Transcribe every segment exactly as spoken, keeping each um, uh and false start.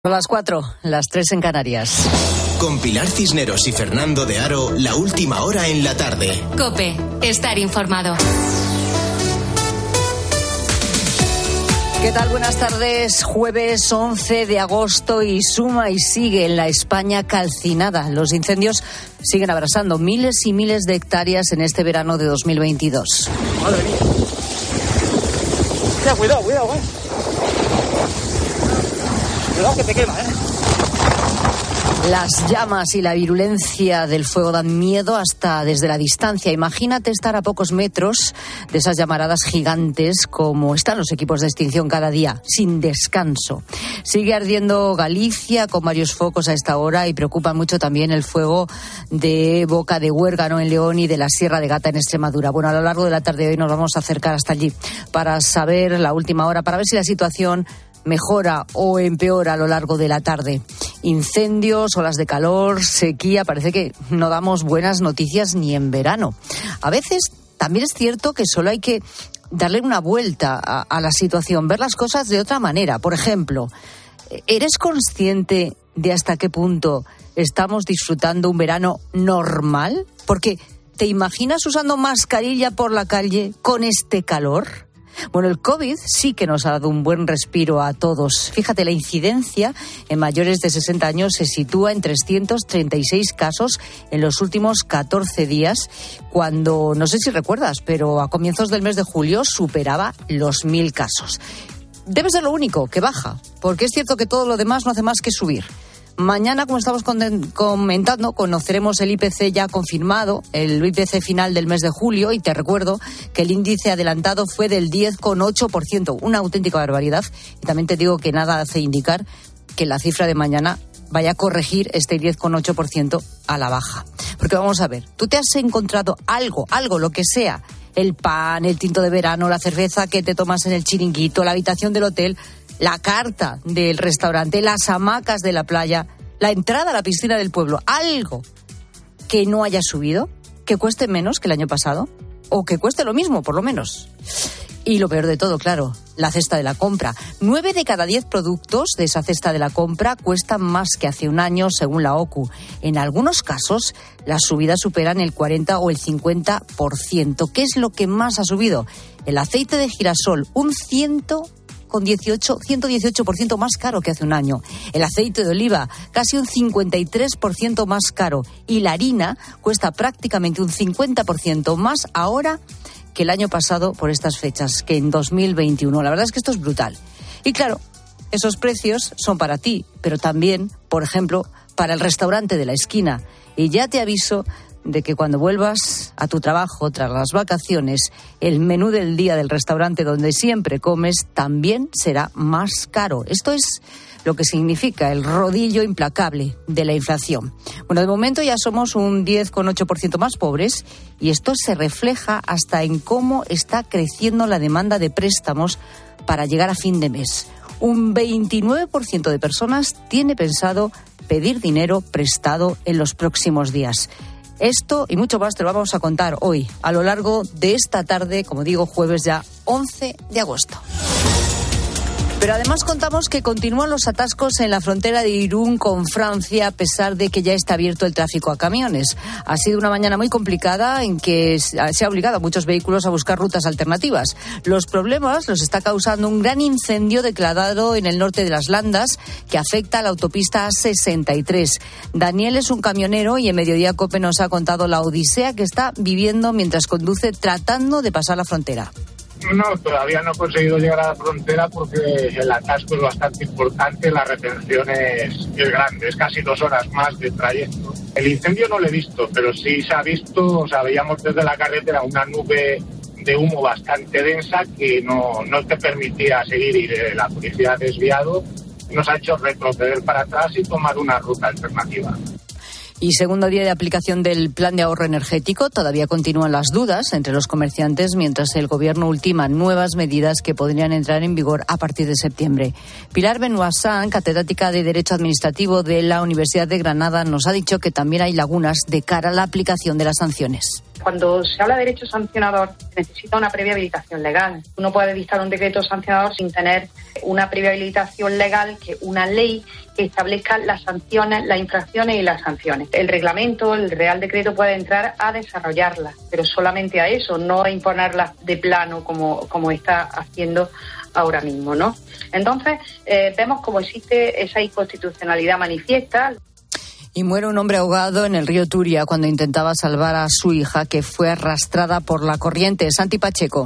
A las cuatro, las tres en Canarias. Con Pilar Cisneros y Fernando de Aro, la última hora en la tarde. COPE, estar informado. ¿Qué tal? Buenas tardes. Jueves once de agosto y suma y sigue en la España calcinada. Los incendios siguen abrasando miles y miles de hectáreas en este verano de dos mil veintidós. Madre mía. Ya, cuidado, cuidado, eh. Cuidado que te quema, eh. Las llamas y la virulencia del fuego dan miedo hasta desde la distancia. Imagínate estar a pocos metros de esas llamaradas gigantes como están los equipos de extinción cada día, sin descanso. Sigue ardiendo Galicia con varios focos a esta hora y preocupa mucho también el fuego de Boca de Huérgano en León y de la Sierra de Gata en Extremadura. Bueno, a lo largo de la tarde de hoy nos vamos a acercar hasta allí para saber la última hora, para ver si la situación mejora o empeora a lo largo de la tarde. Incendios, olas de calor, sequía, parece que no damos buenas noticias ni en verano. A veces también es cierto que solo hay que darle una vuelta a, a la situación, ver las cosas de otra manera. Por ejemplo, ¿eres consciente de hasta qué punto estamos disfrutando un verano normal? Porque ¿te imaginas usando mascarilla por la calle con este calor? Bueno, el COVID sí que nos ha dado un buen respiro a todos. Fíjate, la incidencia en mayores de sesenta años se sitúa en trescientos treinta y seis casos en los últimos catorce días, cuando, no sé si recuerdas, pero a comienzos del mes de julio superaba los mil casos. Debe ser lo único que baja, porque es cierto que todo lo demás no hace más que subir. Mañana, como estamos comentando, conoceremos el I P C ya confirmado, el I P C final del mes de julio, y te recuerdo que el índice adelantado fue del diez coma ocho por ciento, una auténtica barbaridad. Y también te digo que nada hace indicar que la cifra de mañana vaya a corregir este diez coma ocho por ciento a la baja. Porque vamos a ver, tú te has encontrado algo, algo, lo que sea, el pan, el tinto de verano, la cerveza que te tomas en el chiringuito, la habitación del hotel, la carta del restaurante, las hamacas de la playa, la entrada a la piscina del pueblo, algo que no haya subido, que cueste menos que el año pasado, o que cueste lo mismo, por lo menos. Y lo peor de todo, claro, la cesta de la compra. Nueve de cada diez productos de esa cesta de la compra cuestan más que hace un año, según la O C U. En algunos casos, las subidas superan el cuarenta o el cincuenta por ciento. ¿Qué es lo que más ha subido? El aceite de girasol, un ciento con dieciocho, ciento dieciocho por ciento más caro que hace un año. El aceite de oliva, casi un cincuenta y tres por ciento más caro. Y la harina cuesta prácticamente un cincuenta por ciento más ahora que el año pasado por estas fechas, que en dos mil veintiuno. La verdad es que esto es brutal. Y claro, esos precios son para ti, pero también, por ejemplo, para el restaurante de la esquina. Y ya te aviso de que cuando vuelvas a tu trabajo tras las vacaciones, el menú del día del restaurante donde siempre comes también será más caro. Esto es lo que significa el rodillo implacable de la inflación. Bueno, de momento ya somos un diez coma ocho por ciento más pobres y esto se refleja hasta en cómo está creciendo la demanda de préstamos para llegar a fin de mes. Un veintinueve por ciento de personas tiene pensado pedir dinero prestado en los próximos días. Esto y mucho más te lo vamos a contar hoy, a lo largo de esta tarde, como digo, jueves ya once de agosto. Pero además contamos que continúan los atascos en la frontera de Irún con Francia, a pesar de que ya está abierto el tráfico a camiones. Ha sido una mañana muy complicada en que se ha obligado a muchos vehículos a buscar rutas alternativas. Los problemas los está causando un gran incendio declarado en el norte de las Landas que afecta a la autopista A sesenta y tres. Daniel es un camionero y en Mediodía COPE nos ha contado la odisea que está viviendo mientras conduce tratando de pasar la frontera. No, todavía no he conseguido llegar a la frontera porque el atasco es bastante importante, la retención es, es grande, es casi dos horas más de trayecto. El incendio no lo he visto, pero sí se ha visto, o sea, veíamos desde la carretera una nube de humo bastante densa que no, no te permitía seguir y la policía ha desviado, nos ha hecho retroceder para atrás y tomar una ruta alternativa. Y segundo día de aplicación del plan de ahorro energético, todavía continúan las dudas entre los comerciantes mientras el gobierno ultima nuevas medidas que podrían entrar en vigor a partir de septiembre. Pilar Benoissant, catedrática de Derecho Administrativo de la Universidad de Granada, nos ha dicho que también hay lagunas de cara a la aplicación de las sanciones. Cuando se habla de derecho sancionador, se necesita una previa habilitación legal. Uno puede dictar un decreto sancionador sin tener una previa habilitación legal, que una ley que establezca las sanciones, las infracciones y las sanciones. El reglamento, el Real Decreto puede entrar a desarrollarlas, pero solamente a eso, no a imponerlas de plano como, como está haciendo ahora mismo, ¿no? Entonces, eh, vemos cómo existe esa inconstitucionalidad manifiesta. Y muere un hombre ahogado en el río Turia cuando intentaba salvar a su hija, que fue arrastrada por la corriente. Santi Pacheco.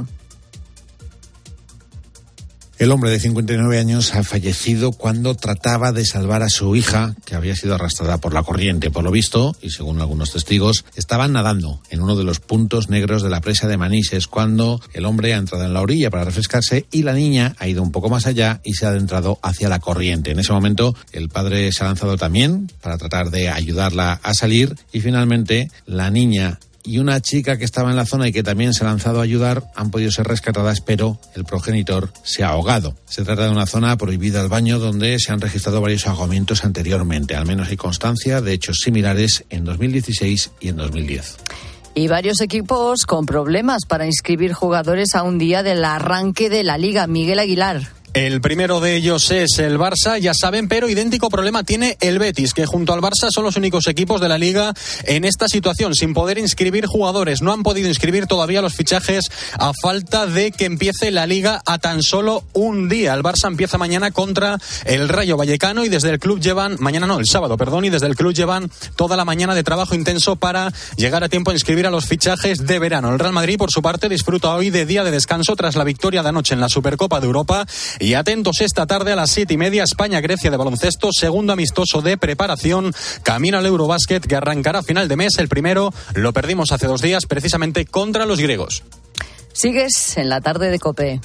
El hombre de cincuenta y nueve años ha fallecido cuando trataba de salvar a su hija, que había sido arrastrada por la corriente. Por lo visto, y según algunos testigos, estaban nadando en uno de los puntos negros de la presa de Manises cuando el hombre ha entrado en la orilla para refrescarse y la niña ha ido un poco más allá y se ha adentrado hacia la corriente. En ese momento, el padre se ha lanzado también para tratar de ayudarla a salir y finalmente la niña y una chica que estaba en la zona y que también se ha lanzado a ayudar han podido ser rescatadas, pero el progenitor se ha ahogado. Se trata de una zona prohibida al baño donde se han registrado varios ahogamientos anteriormente. Al menos hay constancia de hechos similares en dos mil dieciséis y en dos mil diez. Y varios equipos con problemas para inscribir jugadores a un día del arranque de la Liga. Miguel Aguilar. El primero de ellos es el Barça, ya saben, pero idéntico problema tiene el Betis, que junto al Barça son los únicos equipos de la Liga en esta situación, sin poder inscribir jugadores. No han podido inscribir todavía los fichajes a falta de que empiece la Liga a tan solo un día. El Barça empieza mañana contra el Rayo Vallecano y desde el club llevan, mañana no, el sábado, perdón, y desde el club llevan toda la mañana de trabajo intenso para llegar a tiempo a inscribir a los fichajes de verano. El Real Madrid, por su parte, disfruta hoy de día de descanso tras la victoria de anoche en la Supercopa de Europa. Y atentos esta tarde a las siete y media, España-Grecia de baloncesto, segundo amistoso de preparación, camino al Eurobásquet que arrancará a final de mes. El primero lo perdimos hace dos días precisamente contra los griegos. Sigues en la tarde de COPE.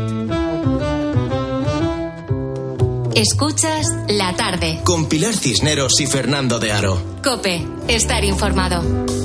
Escuchas La Tarde. Con Pilar Cisneros y Fernando de Aro. COPE, estar informado.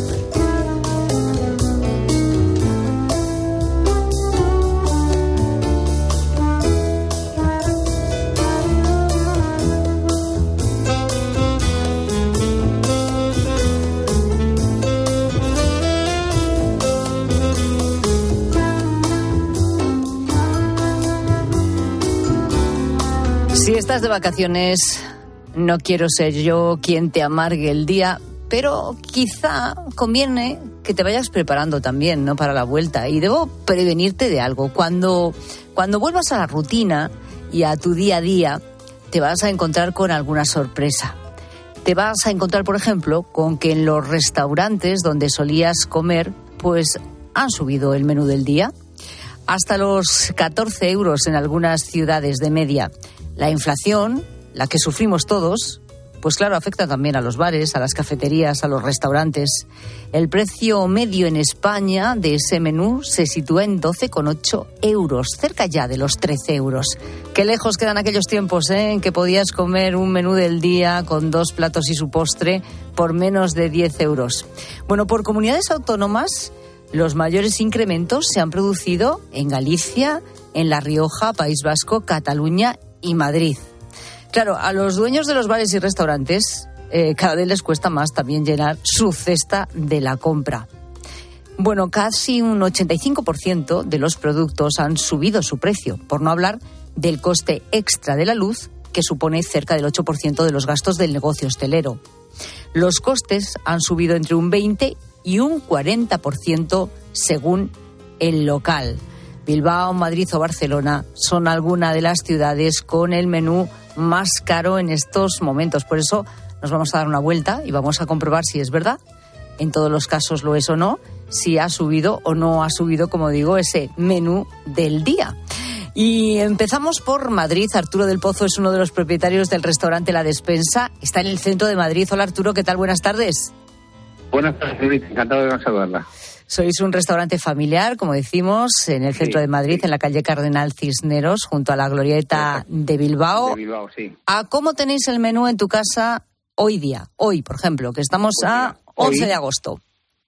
Si estás de vacaciones, no quiero ser yo quien te amargue el día, pero quizá conviene que te vayas preparando también, ¿no?, para la vuelta. Y debo prevenirte de algo. Cuando, cuando vuelvas a la rutina y a tu día a día, te vas a encontrar con alguna sorpresa. Te vas a encontrar, por ejemplo, con que en los restaurantes donde solías comer, pues han subido el menú del día. Hasta los catorce euros en algunas ciudades de media. La inflación, la que sufrimos todos, pues claro, afecta también a los bares, a las cafeterías, a los restaurantes. El precio medio en España de ese menú se sitúa en doce coma ocho euros, cerca ya de los trece euros. Qué lejos quedan aquellos tiempos, ¿eh?, en que podías comer un menú del día con dos platos y su postre por menos de diez euros. Bueno, por comunidades autónomas, los mayores incrementos se han producido en Galicia, en La Rioja, País Vasco, Cataluña y Madrid. Claro, a los dueños de los bares y restaurantes eh, cada vez les cuesta más también llenar su cesta de la compra. Bueno, casi un ochenta y cinco por ciento de los productos han subido su precio, por no hablar del coste extra de la luz, que supone cerca del ocho por ciento de los gastos del negocio hostelero. Los costes han subido entre un veinte y un cuarenta por ciento según el local. Bilbao, Madrid o Barcelona son algunas de las ciudades con el menú más caro en estos momentos. Por eso nos vamos a dar una vuelta y vamos a comprobar si es verdad, en todos los casos lo es o no, si ha subido o no ha subido, como digo, ese menú del día. Y empezamos por Madrid. Arturo del Pozo es uno de los propietarios del restaurante La Despensa. Está en el centro de Madrid. Hola Arturo, ¿qué tal? Buenas tardes. Buenas tardes, Luis. Encantado de saludarla. Sois un restaurante familiar, como decimos, en el centro sí, de Madrid, sí. En la calle Cardenal Cisneros, junto a la Glorieta de Bilbao. De Bilbao, sí. ¿A cómo tenéis el menú en tu casa hoy día? Hoy, por ejemplo, que estamos hoy a once de agosto.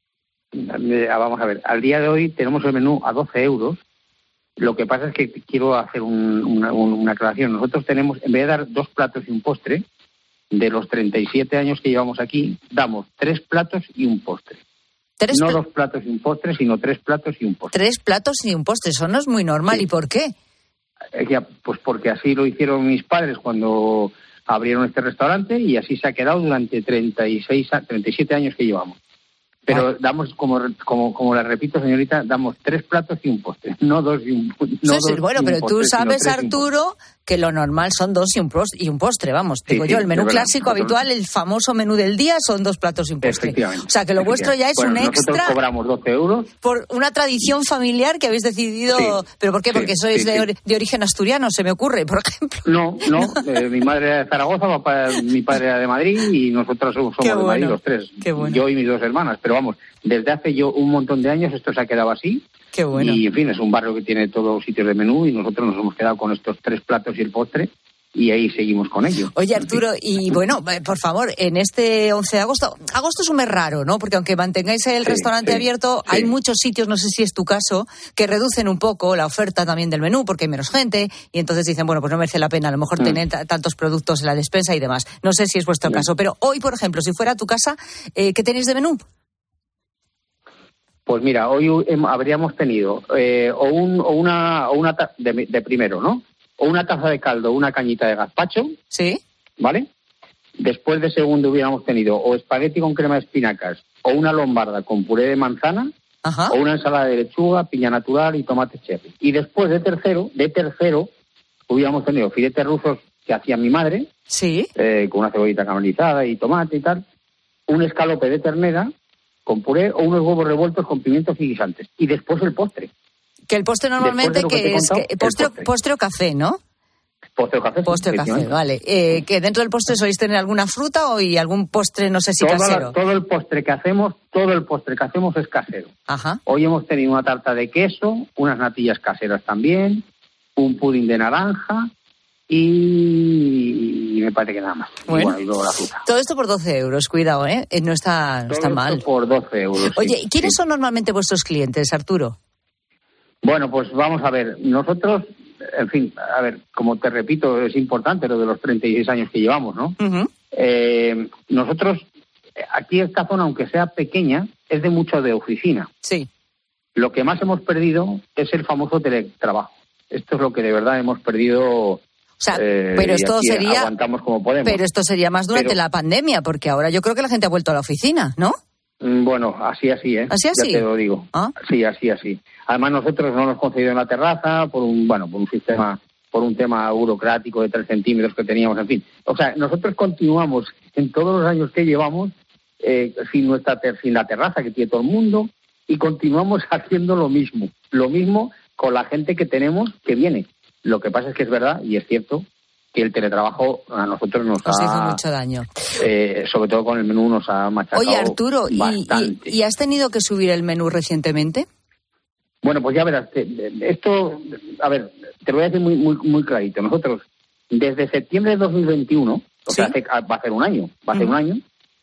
Vamos a ver, al día de hoy tenemos el menú a doce euros. Lo que pasa es que quiero hacer un, una, una aclaración. Nosotros tenemos, en vez de dar dos platos y un postre, de los treinta y siete años que llevamos aquí, damos tres platos y un postre. ¿Tres no pl- dos platos y un postre, sino tres platos y un postre. Tres platos y un postre, eso no es muy normal. Sí. ¿Y por qué? Eh, ya, pues porque así lo hicieron mis padres cuando abrieron este restaurante y así se ha quedado durante treinta y seis, a- treinta y siete años que llevamos. Pero Ah. damos, como como como le repito, señorita, damos tres platos y un postre, no dos y un, no Sí, dos sí, bueno, y un pero tú postre, sino sabes, tres y un postre. Arturo, que lo normal son dos y un, pros- y un postre, vamos. Sí, Digo sí, yo, el menú es verdad. clásico Nosotros- habitual, el famoso menú del día, son dos platos y un postre. Efectivamente. O sea, que lo vuestro ya es Bueno, un nosotros extra cobramos doce euros. por una tradición familiar que habéis decidido... Sí, ¿Pero por qué? sí, Porque sois sí, de, sí. ori- de origen asturiano, se me ocurre, por ejemplo. No, no, eh, mi madre era de Zaragoza, papá, mi padre era de Madrid y nosotros somos Qué de Madrid bueno, los tres. qué bueno. Yo y mis dos hermanas, pero vamos, desde hace yo un montón de años esto se ha quedado así. Qué bueno. Y en fin, es un barrio que tiene todos los sitios de menú y nosotros nos hemos quedado con estos tres platos y el postre y ahí seguimos con ello. Oye, Arturo, y bueno, eh, por favor, en este once de agosto, agosto es un mes raro, ¿no? Porque aunque mantengáis el Sí, restaurante sí, abierto, sí. hay muchos sitios, no sé si es tu caso, que reducen un poco la oferta también del menú porque hay menos gente y entonces dicen, bueno, pues no merece la pena a lo mejor Mm. tener t- tantos productos en la despensa y demás. No sé si es vuestro Mm. caso, pero hoy, por ejemplo, si fuera tu casa, eh, ¿qué tenéis de menú? Pues mira, hoy hem- habríamos tenido eh, o, un, o una, o una ta- de, de primero, ¿no? O una taza de caldo, una cañita de gazpacho, ¿Sí? ¿vale? Después de segundo hubiéramos tenido o espagueti con crema de espinacas o una lombarda con puré de manzana Ajá. o una ensalada de lechuga, piña natural y tomate cherry. Y después de tercero, de tercero, hubiéramos tenido filetes rusos que hacía mi madre, Sí. eh, con una cebollita caramelizada y tomate y tal, un escalope de ternera con puré o unos huevos revueltos con pimientos y guisantes. Y después el postre. Que el postre normalmente Después de lo que te que he es contado, que- el postre, postre. postre o café, ¿no? Postre o café. Postre o café, efectivamente. vale. Eh, que dentro del postre sois tener alguna fruta o y algún postre, no sé si Toda la- casero. todo el postre que hacemos, todo el postre que hacemos es casero. Ajá. Hoy hemos tenido una tarta de queso, unas natillas caseras también, un pudín de naranja y, y me parece que nada más. Y Bueno. bueno, y luego la fruta. Todo esto por doce euros, cuidado, ¿eh? Eh, No está, no Todo está esto mal. por doce euros. sí, Oye, ¿quiénes sí. son normalmente vuestros clientes, Arturo? Bueno, pues vamos a ver. Nosotros, en fin, a ver, como te repito, es importante lo de los treinta y seis años que llevamos, ¿no? Ujú. Eh, nosotros, eh, aquí esta zona, aunque sea pequeña, es de mucho de oficina. Sí. Lo que más hemos perdido es el famoso teletrabajo. Esto es lo que de verdad hemos perdido. O sea, eh, pero y esto aquí sería, aguantamos como podemos. pero esto sería más durante Pero- la pandemia, porque ahora yo creo que la gente ha vuelto a la oficina, ¿no? Mm, Bueno, así, así, ¿eh? ¿Así, así? Ya te lo digo. Ah. Sí, así, así. Además, nosotros no nos hemos concedido en la terraza por un, bueno, por un sistema, por un tema burocrático de tres centímetros que teníamos, en fin. O sea, nosotros continuamos en todos los años que llevamos eh, sin nuestra ter- sin la terraza que tiene todo el mundo y continuamos haciendo lo mismo, lo mismo con la gente que tenemos que viene. Lo que pasa es que es verdad y es cierto que el teletrabajo a nosotros nos Os hizo ha, mucho daño. eh, sobre todo con el menú, nos ha machacado Oye, Arturo, ¿y, bastante. y, y has tenido que subir el menú recientemente? Bueno, pues ya verás, te- esto, a ver, te lo voy a decir muy muy muy clarito. Nosotros, desde septiembre de dos mil veintiuno, o Sí. sea, hace- va a ser un año, va a ser Ujú. un año,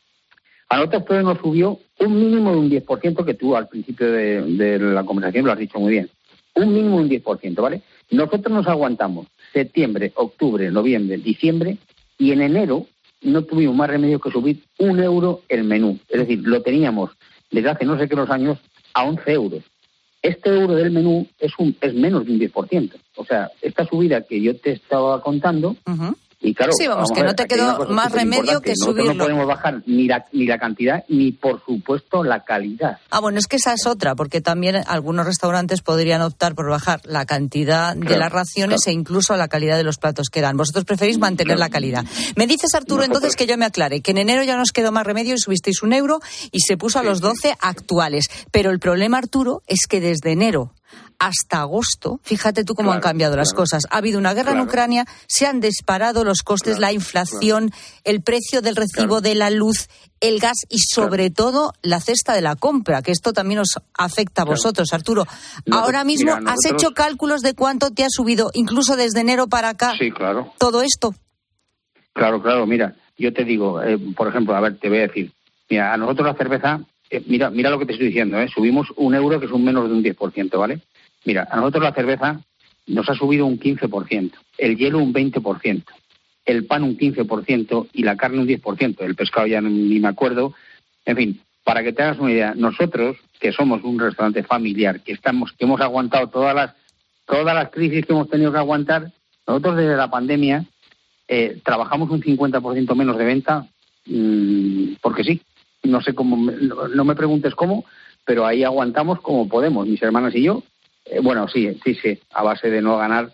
a nosotros todo nos subió un mínimo de un diez por ciento, que tú al principio de, de la conversación lo has dicho muy bien. Un mínimo de un diez por ciento, ¿vale? Nosotros nos aguantamos septiembre, octubre, noviembre, diciembre, y en enero no tuvimos más remedio que subir un euro el menú. Es decir, lo teníamos desde hace no sé qué los años a once euros. Este euro del menú es un es menos de un diez por ciento. O sea, esta subida que yo te estaba contando, Ujú. y claro, Sí, vamos, a que ver, no te aquí hay quedó una cosa más remedio superimportante. que Nosotros subirlo. no podemos bajar ni la, ni la cantidad, ni por supuesto la calidad. Ah, bueno, es que esa es otra, porque también algunos restaurantes podrían optar por bajar la cantidad de Claro, las raciones claro. e incluso la calidad de los platos que dan. Vosotros preferís mantener Claro. la calidad. Me dices, Arturo, Nosotros- entonces que yo me aclare, que en enero ya nos quedó más remedio y subisteis un euro y se puso a Sí, los sí. doce actuales. Pero el problema, Arturo, es que desde enero hasta agosto, fíjate tú cómo Claro, han cambiado las claro. cosas. Ha habido una guerra en Claro. Ucrania, se han disparado los costes, Claro, la inflación, el precio del recibo Claro. de la luz, el gas y sobre todo la cesta de la compra, que esto también os afecta a Claro. vosotros, Arturo. Nosotros- Ahora mismo, mira, ¿has nosotros- hecho cálculos de cuánto te ha subido, incluso desde enero para acá, Sí, claro. todo esto? Claro, claro, mira, yo te digo, eh, por ejemplo, a ver, te voy a decir, mira, a nosotros la cerveza, eh, mira mira lo que te estoy diciendo, ¿eh? Subimos un euro que es un menos de un diez por ciento, ¿vale? Mira, a nosotros la cerveza nos ha subido un quince por ciento, el hielo un veinte por ciento, el pan un quince por ciento y la carne un diez por ciento, el pescado ya ni me acuerdo, en fin, para que te hagas una idea, nosotros, que somos un restaurante familiar, que estamos, que hemos aguantado todas las, todas las crisis que hemos tenido que aguantar, nosotros desde la pandemia eh, trabajamos un cincuenta por ciento menos de venta, mmm, porque sí. No sé cómo, no, no me preguntes cómo, pero ahí aguantamos como podemos, mis hermanas y yo. Eh, bueno, sí, sí, sí, a base de no ganar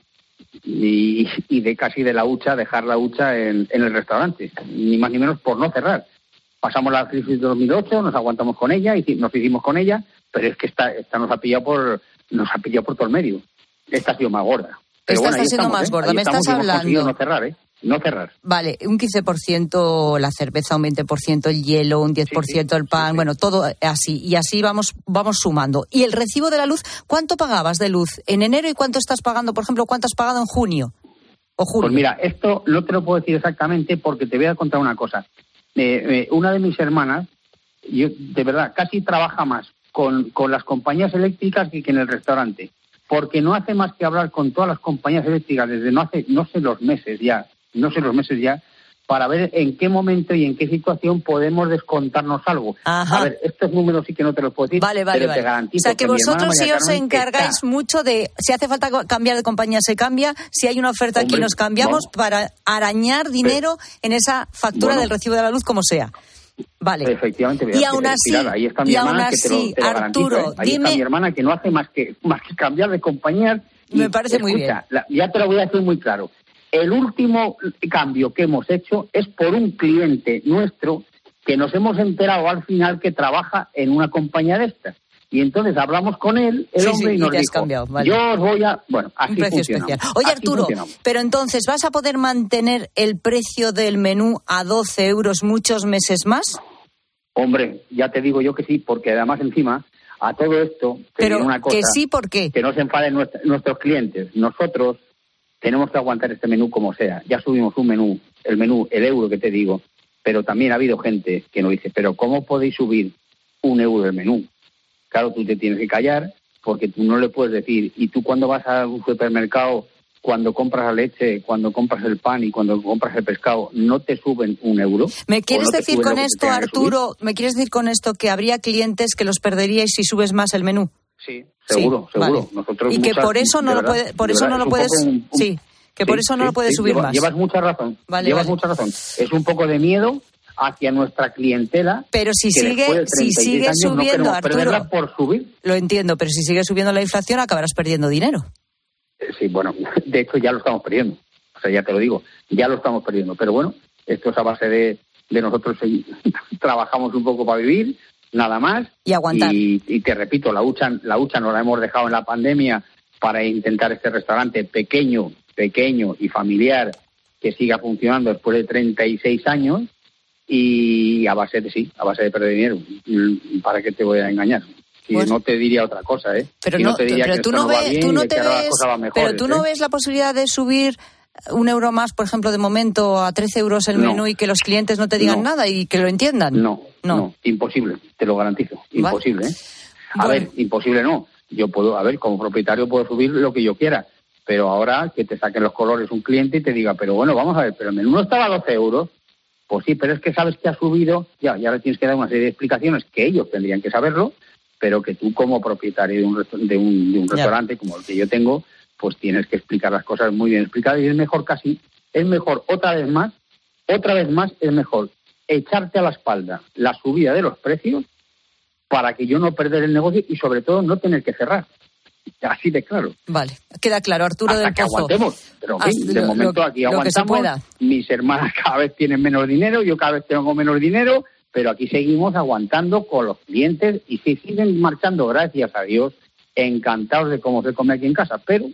y, y de casi de la hucha, dejar la hucha en, en el restaurante, ni más ni menos por no cerrar. Pasamos la crisis de dos mil ocho, nos aguantamos con ella, y nos hicimos con ella, pero es que esta, esta nos ha pillado por nos ha pillado por todo el medio. Esta ha sido más gorda. Pero esta bueno, está siendo estamos, más ¿eh? gorda, Ahí me estamos, estás y hemos hablando. no cerrar, ¿eh? No cerrar. Vale, un quince por ciento la cerveza, un veinte por ciento el hielo, un diez por ciento sí, sí, el pan, sí, sí. bueno, todo así. Y así vamos vamos sumando. ¿Y el recibo de la luz? ¿Cuánto pagabas de luz en enero y cuánto estás pagando, por ejemplo, cuánto has pagado en junio o julio? Pues mira, esto no te lo puedo decir exactamente porque te voy a contar una cosa. Eh, eh, una de mis hermanas, yo de verdad, casi trabaja más con, con las compañías eléctricas que, que en el restaurante. Porque no hace más que hablar con todas las compañías eléctricas desde no hace, no sé los meses ya, no sé los meses ya, para ver en qué momento y en qué situación podemos descontarnos algo. Ajá. A ver, estos números sí que no te los puedo decir, Vale, vale, pero vale. te garantizo O sea, que mi hermana vosotros sí María os Carmen encargáis está- mucho de, si hace falta cambiar de compañía, se cambia, si hay una oferta aquí, Hombre, nos cambiamos vamos. para arañar dinero en esa factura Bueno. del recibo de la luz, como sea. Vale. Efectivamente, Y aún así, Pilar, ahí está mi y aún hermana que te lo, así, te lo garantizo, Arturo, ¿eh? Ahí dime- está mi hermana que no hace más que más que cambiar de compañías. Y, Me parece muy escucha, la- ya te lo voy a decir muy claro. El último cambio que hemos hecho es por un cliente nuestro que nos hemos enterado al final que trabaja en una compañía de estas. Y entonces hablamos con él, el Sí, hombre, sí, y y nos te has dijo, cambiado, vale. yo os voy a... Bueno, así Un precio funcionamos, especial. Oye, así Arturo, funcionamos. pero entonces, ¿vas a poder mantener el precio del menú a doce euros muchos meses más? Hombre, ya te digo yo que sí, porque además encima a todo esto te Pero diré una cosa, que sí, ¿por qué? que no se enfaden nuestra- nuestros clientes. Nosotros tenemos que aguantar este menú como sea. Ya subimos un menú, el menú, el euro que te digo, pero también ha habido gente que nos dice, pero ¿cómo podéis subir un euro el menú? Claro, tú te tienes que callar porque tú no le puedes decir, y tú cuando vas a un supermercado, cuando compras la leche, cuando compras el pan y cuando compras el pescado, ¿no te suben un euro? ¿Me quieres ¿O no te decir suben con lo que esto, te tengan que subir? Arturo, me quieres decir con esto que habría clientes que los perderíais si subes más el menú? Sí, seguro, Sí, seguro. vale. Nosotros Y que muchas- por eso no de lo verdad, puede, por de eso verdad, no es lo un puedes, poco un- un- sí, que por eso no sí, lo puedes sí, subir lleva- más. Llevas mucha razón, Vale, llevas vale. mucha razón. Es un poco de miedo hacia nuestra clientela. Pero si que sigue, después de si treinta y seis sigue años no subiendo, queremos Arturo, perderla por subir. lo entiendo, pero si sigue subiendo la inflación acabarás perdiendo dinero. Eh, Sí, bueno, de hecho ya lo estamos perdiendo. O sea, ya te lo digo, ya lo estamos perdiendo. Pero bueno, esto es a base de, de nosotros seguir- trabajamos un poco para vivir, nada más. Y aguantar. Y, y te repito, la hucha, la hucha nos la hemos dejado en la pandemia para intentar este restaurante pequeño, pequeño y familiar que siga funcionando después de treinta y seis años y a base de, sí, a base de perder dinero. Mm, ¿Para qué te voy a engañar? Si Pues- no te diría otra cosa, ¿eh? Pero Y no, te diría pero que tú esto no va ves, bien tú y no de te que ahora las ves, cosas van pero mejores, tú no ¿eh? ves la posibilidad de subir un euro más, por ejemplo, de momento a trece euros el No. menú y que los clientes no te digan No. nada y que lo entiendan. No, No. no, imposible, te lo garantizo, Vale. imposible. ¿eh? A Bueno. ver, imposible no. Yo puedo, a ver, como propietario puedo subir lo que yo quiera, pero ahora que te saquen los colores un cliente y te diga, pero bueno, vamos a ver, pero el menú no estaba a doce euros, pues sí, pero es que sabes que ha subido, ya, ya le tienes que dar una serie de explicaciones que ellos tendrían que saberlo, pero que tú como propietario de un, resto- de un, de un Ya. restaurante como el que yo tengo, pues tienes que explicar las cosas muy bien explicadas y es mejor casi, es mejor otra vez más, otra vez más es mejor echarte a la espalda la subida de los precios para que yo no perder el negocio y sobre todo no tener que cerrar. Así de claro. Vale, queda claro, Arturo Hasta del que Pozo. aguantemos. Pero en fin, Haz de lo- momento lo- aquí lo que se aguantamos. pueda. Mis hermanas cada vez tienen menos dinero, yo cada vez tengo menos dinero, pero aquí seguimos aguantando con los clientes y si siguen marchando, gracias a Dios, encantados de cómo se come aquí en casa. Pero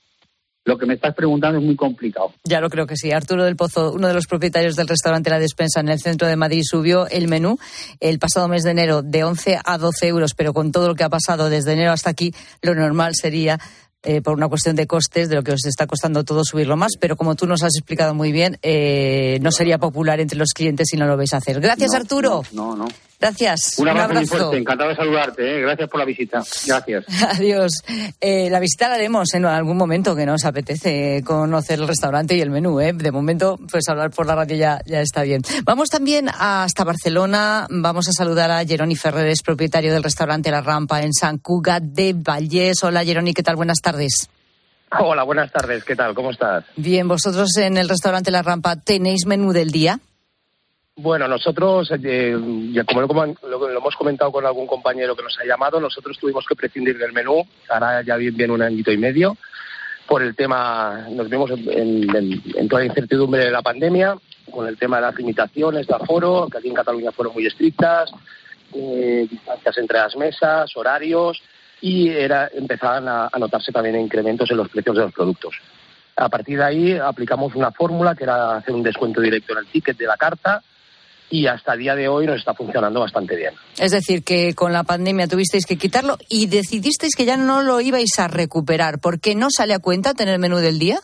lo que me estás preguntando es muy complicado. Ya lo creo que sí. Arturo del Pozo, uno de los propietarios del restaurante La Despensa en el centro de Madrid, subió el menú el pasado mes de enero de once a doce euros, pero con todo lo que ha pasado desde enero hasta aquí, lo normal sería, eh, por una cuestión de costes, de lo que os está costando todo subirlo más, pero como tú nos has explicado muy bien, eh, no sería popular entre los clientes si no lo vais a hacer. Gracias, No, Arturo. No, no. no. Gracias. Un abrazo, Un abrazo. muy fuerte, encantado de saludarte, ¿eh? Gracias por la visita. Gracias. Adiós. Eh, la visita la haremos en algún momento que nos apetece conocer el restaurante y el menú, ¿eh? De momento, pues hablar por la radio ya, ya está bien. Vamos también hasta Barcelona, vamos a saludar a Jeroni Ferreres, propietario del restaurante La Rampa en Sant Cugat de Vallès. Hola Jeroni, ¿qué tal? Buenas tardes. Hola, buenas tardes, ¿qué tal? ¿Cómo estás? Bien, vosotros en el restaurante La Rampa, ¿tenéis menú del día? Bueno, nosotros, eh, ya como lo, lo, lo hemos comentado con algún compañero que nos ha llamado, nosotros tuvimos que prescindir del menú, ahora ya bien, bien un añito y medio, por el tema, nos vimos en, en, en toda la incertidumbre de la pandemia, con el tema de las limitaciones de aforo, que aquí en Cataluña fueron muy estrictas, eh, distancias entre las mesas, horarios, y era empezaban a, a notarse también incrementos en los precios de los productos. A partir de ahí aplicamos una fórmula que era hacer un descuento directo en el ticket de la carta, y hasta el día de hoy nos está funcionando bastante bien. Es decir, que con la pandemia tuvisteis que quitarlo y decidisteis que ya no lo ibais a recuperar. ¿Por qué no sale a cuenta tener menú del día?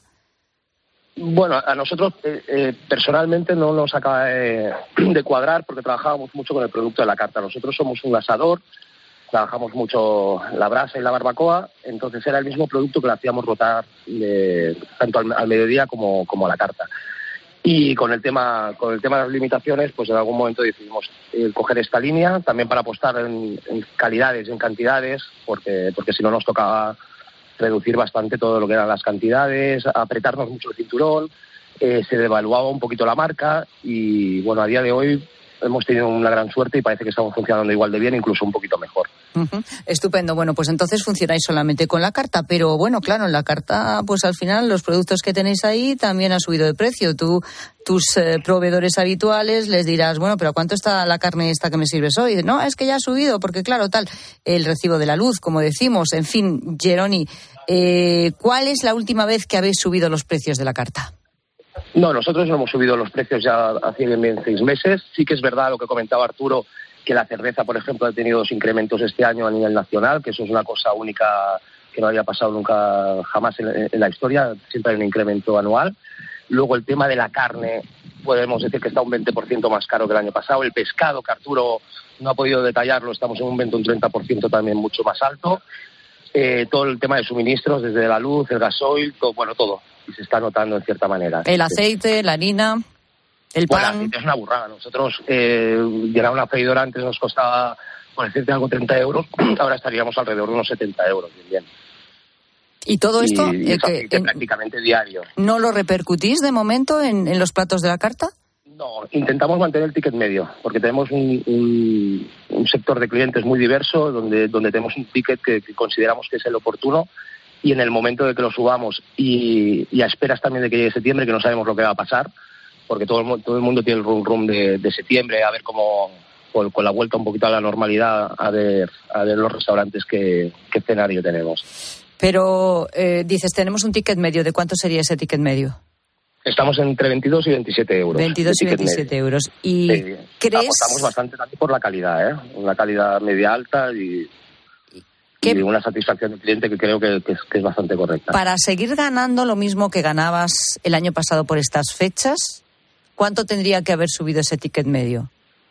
Bueno, a nosotros eh, eh, personalmente no nos acaba de, de cuadrar porque trabajábamos mucho con el producto de la carta. Nosotros somos un asador, trabajamos mucho la brasa y la barbacoa, entonces era el mismo producto que lo hacíamos rotar de, tanto al, al mediodía como, como a la carta. Y con el tema con el tema de las limitaciones, pues en algún momento decidimos eh, coger esta línea, también para apostar en, en calidades y en cantidades, porque porque si no nos tocaba reducir bastante todo lo que eran las cantidades, apretarnos mucho el cinturón, eh, se devaluaba un poquito la marca y bueno, a día de hoy hemos tenido una gran suerte y parece que estamos funcionando igual de bien, incluso un poquito mejor. Uh-huh. Estupendo. Bueno, pues entonces funcionáis solamente con la carta, pero bueno, claro, en la carta, pues al final los productos que tenéis ahí también han subido de precio. Tú, tus eh, proveedores habituales les dirás, bueno, pero ¿a cuánto está la carne esta que me sirves hoy? No, es que ya ha subido, porque claro, tal, el recibo de la luz, como decimos. En fin, Jeroni, eh, ¿cuál es la última vez que habéis subido los precios de la carta? No, nosotros no hemos subido los precios ya hace bien seis meses. Sí que es verdad lo que comentaba Arturo, que la cerveza, por ejemplo, ha tenido dos incrementos este año a nivel nacional, que eso es una cosa única que no había pasado nunca jamás en, en la historia. Siempre hay un incremento anual. Luego el tema de la carne, podemos decir que está un veinte por ciento más caro que el año pasado. El pescado, que Arturo no ha podido detallarlo, estamos en un veinte o un treinta por ciento también mucho más alto. Eh, todo el tema de suministros, desde la luz, el gasoil, todo, bueno, todo. Y se está notando en cierta manera. El aceite, la harina, el pan. Bueno, el aceite es una burrada. Nosotros, eh, llenar una freidora antes nos costaba, por decirte algo, treinta euros. Ahora estaríamos alrededor de unos setenta euros. Bien, bien. ¿Y todo esto? Y, y eh, que, que prácticamente diario. ¿No lo repercutís de momento en, en los platos de la carta? No, intentamos mantener el ticket medio, porque tenemos un, un, un sector de clientes muy diverso, donde, donde tenemos un ticket que, que consideramos que es el oportuno. Y en el momento de que lo subamos y, y a esperas también de que llegue septiembre, que no sabemos lo que va a pasar, porque todo el, todo el mundo tiene el rum rum de, de septiembre, a ver cómo, con, con la vuelta un poquito a la normalidad, a ver, a ver los restaurantes qué, qué escenario tenemos. Pero eh, dices, tenemos un ticket medio. ¿De cuánto sería ese ticket medio? Estamos entre veintidós y veintisiete euros. veintidós y veintisiete medio. Euros. ¿Y sí, crees...? Apostamos bastante también por la calidad, ¿eh? Una calidad media alta y... y una satisfacción del cliente que creo que, que, es, que es bastante correcta. Para seguir ganando lo mismo que ganabas el año pasado por estas fechas, ¿cuánto tendría que haber subido ese ticket medio?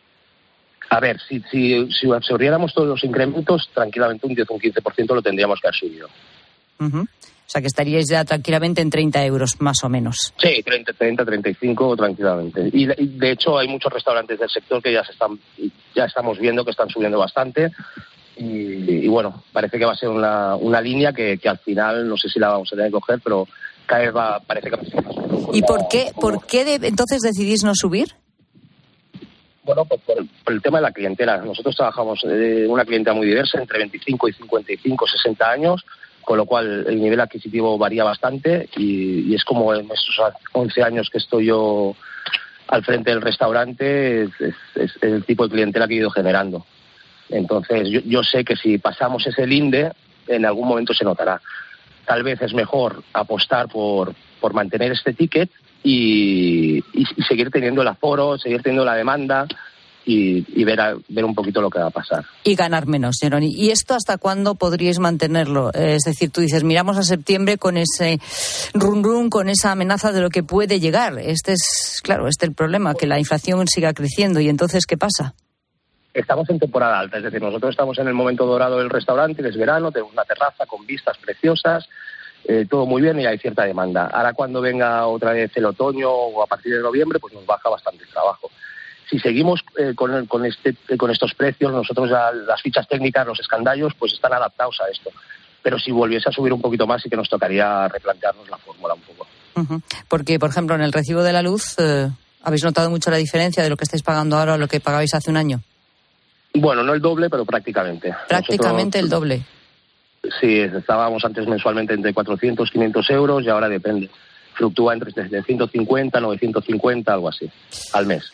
A ver, si, si, si absorbiéramos todos los incrementos, tranquilamente un diez o un quince por ciento lo tendríamos que haber subido. Uh-huh. O sea, que estaríais ya tranquilamente en treinta euros, más o menos. Sí, treinta, treinta, treinta y cinco tranquilamente. Y, y de hecho hay muchos restaurantes del sector que ya se están, ya estamos viendo que están subiendo bastante. Y, y bueno, parece que va a ser una, una línea que, que al final, no sé si la vamos a tener que coger, pero cada vez va, parece que va a ser más. ¿Y por qué, por qué de, entonces decidís no subir? Bueno, por, por, el, por el tema de la clientela. Nosotros trabajamos en una clientela muy diversa, entre veinticinco y cincuenta y cinco, sesenta años, con lo cual el nivel adquisitivo varía bastante y, y es como en estos once años que estoy yo al frente del restaurante, es, es, es el tipo de clientela que he ido generando. Entonces, yo, yo sé que si pasamos ese linde, en algún momento se notará. Tal vez es mejor apostar por, por mantener este ticket y, y, y seguir teniendo el aforo, seguir teniendo la demanda y, y ver, a, ver un poquito lo que va a pasar. Y ganar menos, Jeroni. ¿Y esto hasta cuándo podríais mantenerlo? Es decir, tú dices, miramos a septiembre con ese rum rum, con esa amenaza de lo que puede llegar. Este es, claro, este es el problema, que la inflación siga creciendo. ¿Y entonces qué pasa? estamos en temporada alta, es decir, nosotros estamos en el momento dorado del restaurante, que es verano, tenemos una terraza con vistas preciosas, eh, todo muy bien y hay cierta demanda. Ahora cuando venga otra vez el otoño o a partir de noviembre, pues nos baja bastante el trabajo. Si seguimos eh, con, con, este, con estos precios, nosotros ya, las fichas técnicas, los escandallos, pues están adaptados a esto. Pero si volviese a subir un poquito más, sí que nos tocaría replantearnos la fórmula un poco. Uh-huh. Porque, por ejemplo, en el recibo de la luz, eh, ¿habéis notado mucho la diferencia de lo que estáis pagando ahora a lo que pagabais hace un año? Bueno, no el doble, pero prácticamente. Prácticamente Nosotros, el doble. Sí, estábamos antes mensualmente entre cuatrocientos, quinientos euros y ahora depende. Fluctúa entre setecientos cincuenta, novecientos cincuenta, algo así, al mes.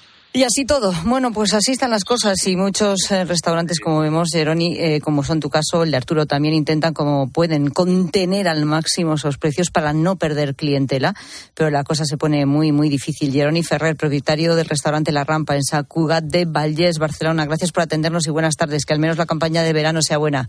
Y así todo. Bueno, pues así están las cosas y muchos eh, restaurantes, como vemos, Jeroni, eh, como son tu caso, el de Arturo, también intentan como pueden contener al máximo esos precios para no perder clientela, pero la cosa se pone muy, muy difícil. Jeroni Ferrer, propietario del restaurante La Rampa en Sant Cugat de Vallès, Barcelona. Gracias por atendernos y buenas tardes. Que al menos la campaña de verano sea buena.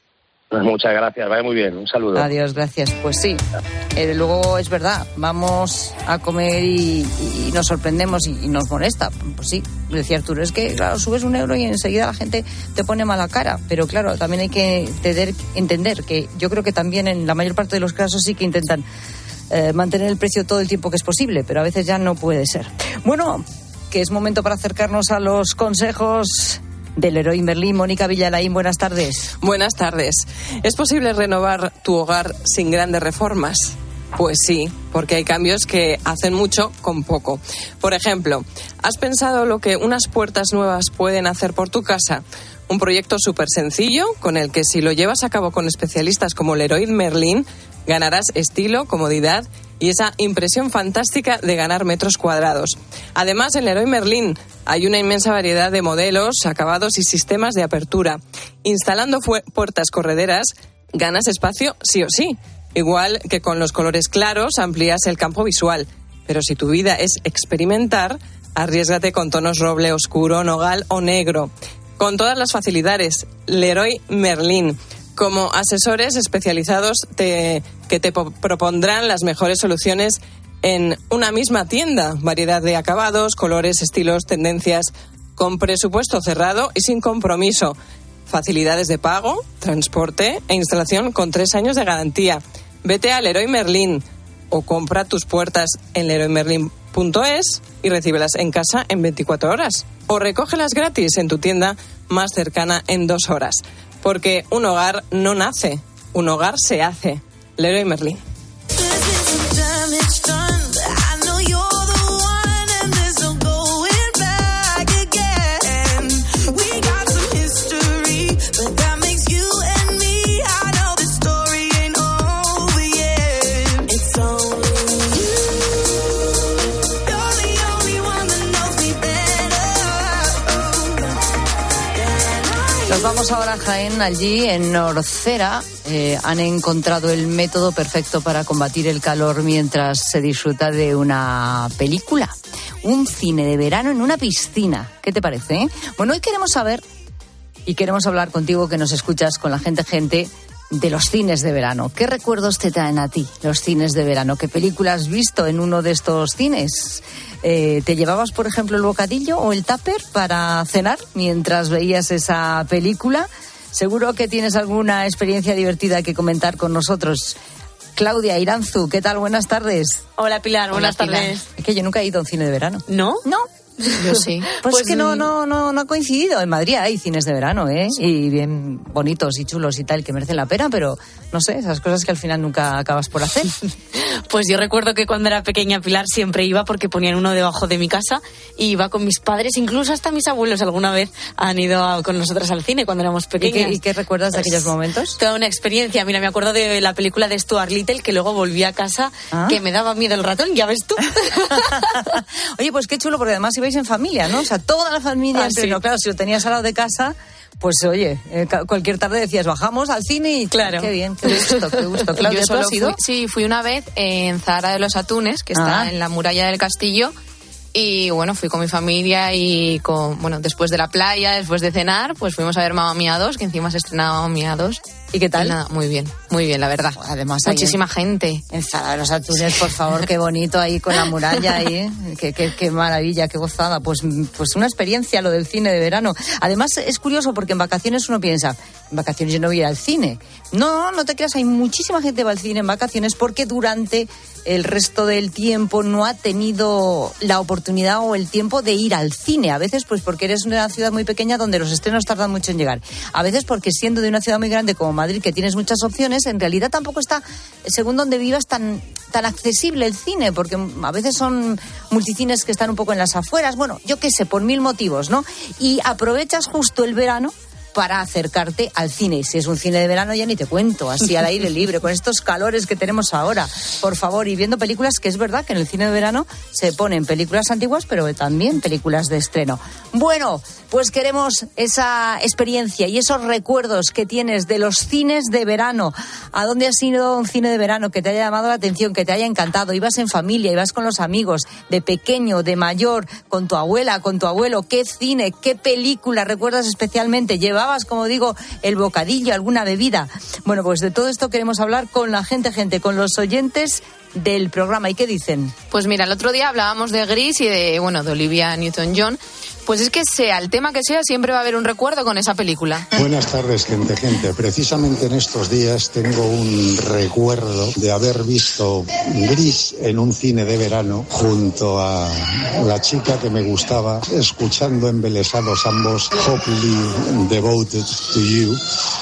Muchas gracias, vaya muy bien, un saludo. Adiós, gracias. Pues sí, eh, luego es verdad, vamos a comer y, y nos sorprendemos y, y nos molesta. Pues sí, decía Arturo, es que claro, subes un euro y enseguida la gente te pone mala cara, pero claro, también hay que entender, entender que yo creo que también en la mayor parte de los casos sí que intentan eh, mantener el precio todo el tiempo que es posible, pero a veces ya no puede ser. Bueno, que es momento para acercarnos a los consejos del Leroy Merlin. Mónica Villalaín, buenas tardes. Buenas tardes. ¿Es posible renovar tu hogar sin grandes reformas? Pues sí, porque hay cambios que hacen mucho con poco. Por ejemplo, ¿has pensado lo que unas puertas nuevas pueden hacer por tu casa? Un proyecto súper sencillo con el que si lo llevas a cabo con especialistas como Leroy Merlin, ganarás estilo, comodidad y esa impresión fantástica de ganar metros cuadrados. Además, en Leroy Merlin hay una inmensa variedad de modelos, acabados y sistemas de apertura. Instalando fu- puertas correderas, ganas espacio sí o sí. Igual que con los colores claros amplías el campo visual. Pero si tu vida es experimentar, arriésgate con tonos roble oscuro, nogal o negro. Con todas las facilidades, Leroy Merlin. Como asesores especializados te, que te po- propondrán las mejores soluciones en una misma tienda. Variedad de acabados, colores, estilos, tendencias, con presupuesto cerrado y sin compromiso. Facilidades de pago, transporte e instalación con tres años de garantía. Vete a Leroy Merlin o compra tus puertas en leroy merlin punto es y recíbelas en casa en veinticuatro horas. O recógelas gratis en tu tienda más cercana en dos horas. Porque un hogar no nace, un hogar se hace. Leroy Merlin. Nos vamos ahora a Jaén. Allí en Norcera eh, han encontrado el método perfecto para combatir el calor mientras se disfruta de una película. Un cine de verano en una piscina. ¿Qué te parece? Eh? Bueno, hoy queremos saber y queremos hablar contigo que nos escuchas con la gente gente de los cines de verano. ¿Qué recuerdos te traen a ti los cines de verano? ¿Qué película has visto en uno de estos cines? Eh, ¿Te llevabas, por ejemplo, el bocadillo o el tupper para cenar mientras veías esa película? Seguro que tienes alguna experiencia divertida que comentar con nosotros. Claudia Iranzu, ¿qué tal? Buenas tardes. Hola, Pilar, buenas Hola, Pilar. tardes. Es que yo nunca he ido a un cine de verano. ¿No? No. Yo sí. Pues, pues es que no, no, no, no ha coincidido. En Madrid hay cines de verano, ¿eh? Sí. Y bien bonitos y chulos y tal, que merecen la pena, pero no sé, esas cosas que al final nunca acabas por hacer. Pues yo recuerdo que cuando era pequeña, Pilar, siempre iba porque ponían uno debajo de mi casa y iba con mis padres, incluso hasta mis abuelos alguna vez han ido a, con nosotros al cine cuando éramos pequeñas. ¿Y qué, y qué recuerdas de aquellos momentos? Toda una experiencia. Mira, me acuerdo de la película de Stuart Little, que luego volví a casa, ¿Ah? que me daba miedo el ratón, ya ves tú. Oye, pues qué chulo, porque además ibais en familia, ¿no? O sea, toda la familia, ah, pero sí. Claro, si lo tenías al lado de casa, pues oye, eh, cualquier tarde decías, bajamos al cine y claro. Qué bien, qué gusto, qué gusto. Claudia, ¿tú has ido? Fui, sí, fui una vez en Zahara de los Atunes, que está ah. en la muralla del castillo, y bueno, fui con mi familia y con, bueno, después de la playa, después de cenar, pues fuimos a ver Mamma Mía dos, que encima se estrenaba Mamma Mía dos, ¿Y qué tal? Nada, muy bien, muy bien, la verdad. Además, muchísima en, gente. En Zara de los Atunes, por favor, qué bonito ahí con la muralla ahí, ¿eh? qué, qué, qué maravilla, qué gozada. Pues, pues una experiencia lo del cine de verano. Además, es curioso porque en vacaciones uno piensa, en vacaciones yo no voy a ir al cine. No, no te creas, hay muchísima gente que va al cine en vacaciones porque durante el resto del tiempo no ha tenido la oportunidad o el tiempo de ir al cine. A veces pues porque eres una ciudad muy pequeña donde los estrenos tardan mucho en llegar. A veces porque siendo de una ciudad muy grande como Madrid, que tienes muchas opciones, en realidad tampoco está, según donde vivas, tan, tan accesible el cine, porque a veces son multicines que están un poco en las afueras. Bueno, yo qué sé, por mil motivos, ¿no? Y aprovechas justo el verano para acercarte al cine. Y si es un cine de verano ya ni te cuento, así al aire libre, con estos calores que tenemos ahora, por favor, y viendo películas, que es verdad que en el cine de verano se ponen películas antiguas, pero también películas de estreno. Bueno, pues queremos esa experiencia y esos recuerdos que tienes de los cines de verano. ¿A dónde has ido un cine de verano que te haya llamado la atención, que te haya encantado? Ibas en familia, ibas con los amigos, de pequeño, de mayor, con tu abuela, con tu abuelo. ¿Qué cine, qué película recuerdas especialmente? ¿Llevabas, como digo, el bocadillo, alguna bebida? Bueno, pues de todo esto queremos hablar con la gente, gente, con los oyentes del programa. ¿Y qué dicen? Pues mira, el otro día hablábamos de Gris y de, bueno, de Olivia Newton-John. Pues es que sea el tema que sea, siempre va a haber un recuerdo con esa película. Buenas tardes, gente, gente. Precisamente en estos días tengo un recuerdo de haber visto Gris en un cine de verano junto a la chica que me gustaba, escuchando embelesados ambos Hopefully Devoted to You,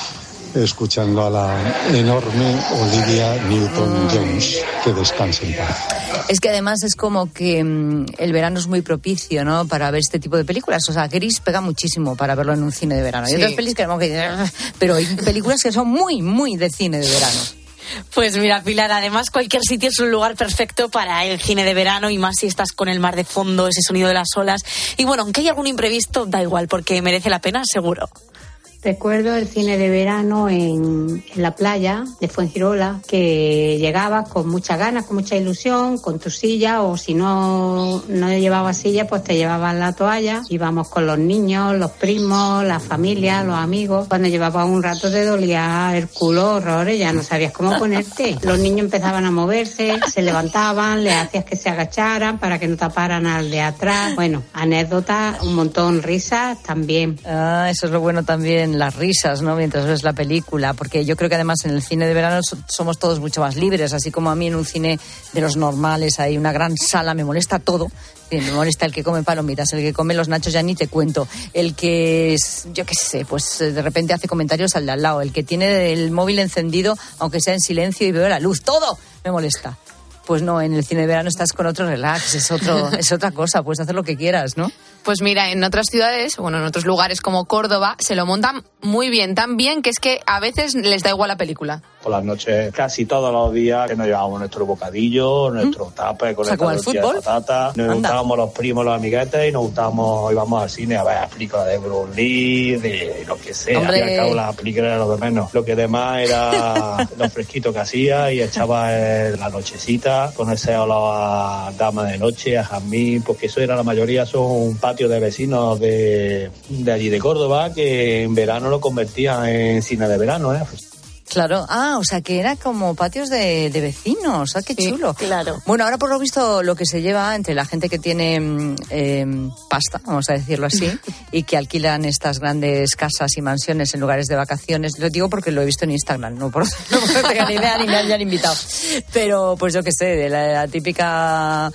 escuchando a la enorme Olivia Newton-John, que descanse en paz. Es que además es como que mmm, el verano es muy propicio, ¿no?, para ver este tipo de películas. O sea, Gris pega muchísimo para verlo en un cine de verano. Hay Sí. otras pelis que tenemos que... Pero hay películas que son muy, muy de cine de verano. Pues mira, Pilar, además cualquier sitio es un lugar perfecto para el cine de verano, y más si estás con el mar de fondo, ese sonido de las olas. Y bueno, aunque hay algún imprevisto, da igual, porque merece la pena, seguro. Recuerdo el cine de verano en, en la playa de Fuengirola, que llegabas con muchas ganas, con mucha ilusión, con tu silla, o si no, no llevabas silla, pues te llevaban la toalla. Íbamos con los niños, los primos, la familia, los amigos. Cuando llevabas un rato te dolía el culo, horrores, ya no sabías cómo ponerte. Los niños empezaban a moverse, se levantaban, les hacías que se agacharan para que no taparan al de atrás. Bueno, anécdotas, un montón, risas también. Ah, eso es lo bueno también, las risas, ¿no?, mientras ves la película, porque yo creo que además en el cine de verano so- somos todos mucho más libres, así como a mí en un cine de los normales hay una gran sala, me molesta todo. Me molesta el que come palomitas, el que come los nachos, ya ni te cuento, el que, es, yo qué sé, pues de repente hace comentarios al de al lado, el que tiene el móvil encendido, aunque sea en silencio, y veo la luz, todo me molesta. Pues no, en el cine de verano estás con otro relax, es otro, es otra cosa, puedes hacer lo que quieras, ¿no? Pues mira, en otras ciudades, bueno, en otros lugares como Córdoba, se lo montan muy bien, tan bien que es que a veces les da igual la película. Por las noches, casi todos los días, que nos llevábamos nuestro bocadillo, nuestro tape con O sea, esta como el tortilla de fútbol. patata. Nos Anda. juntábamos los primos, los amiguetes, y nos juntábamos, íbamos al cine a ver películas de Bruce Lee, de lo que sea. Hombre. Al fin y al cabo, la película era lo de menos. Lo que demás era lo fresquito que hacía, y echaba el- la nochecita con ese olor a dama de noche, a jazmín, porque eso era la mayoría, son un patio de vecinos de, de allí de Córdoba, que en verano lo convertían en cine de verano, ¿eh? Claro, ah, o sea que era como patios de, de vecinos, ah, qué chulo. Claro. Bueno, ahora por lo visto lo que se lleva entre la gente que tiene mm, eh, pasta, vamos a decirlo así, y que alquilan estas grandes casas y mansiones en lugares de vacaciones, lo digo porque lo he visto en Instagram, no por, no porque no tenga ni idea ni me hayan invitado, pero pues yo qué sé, de la, la típica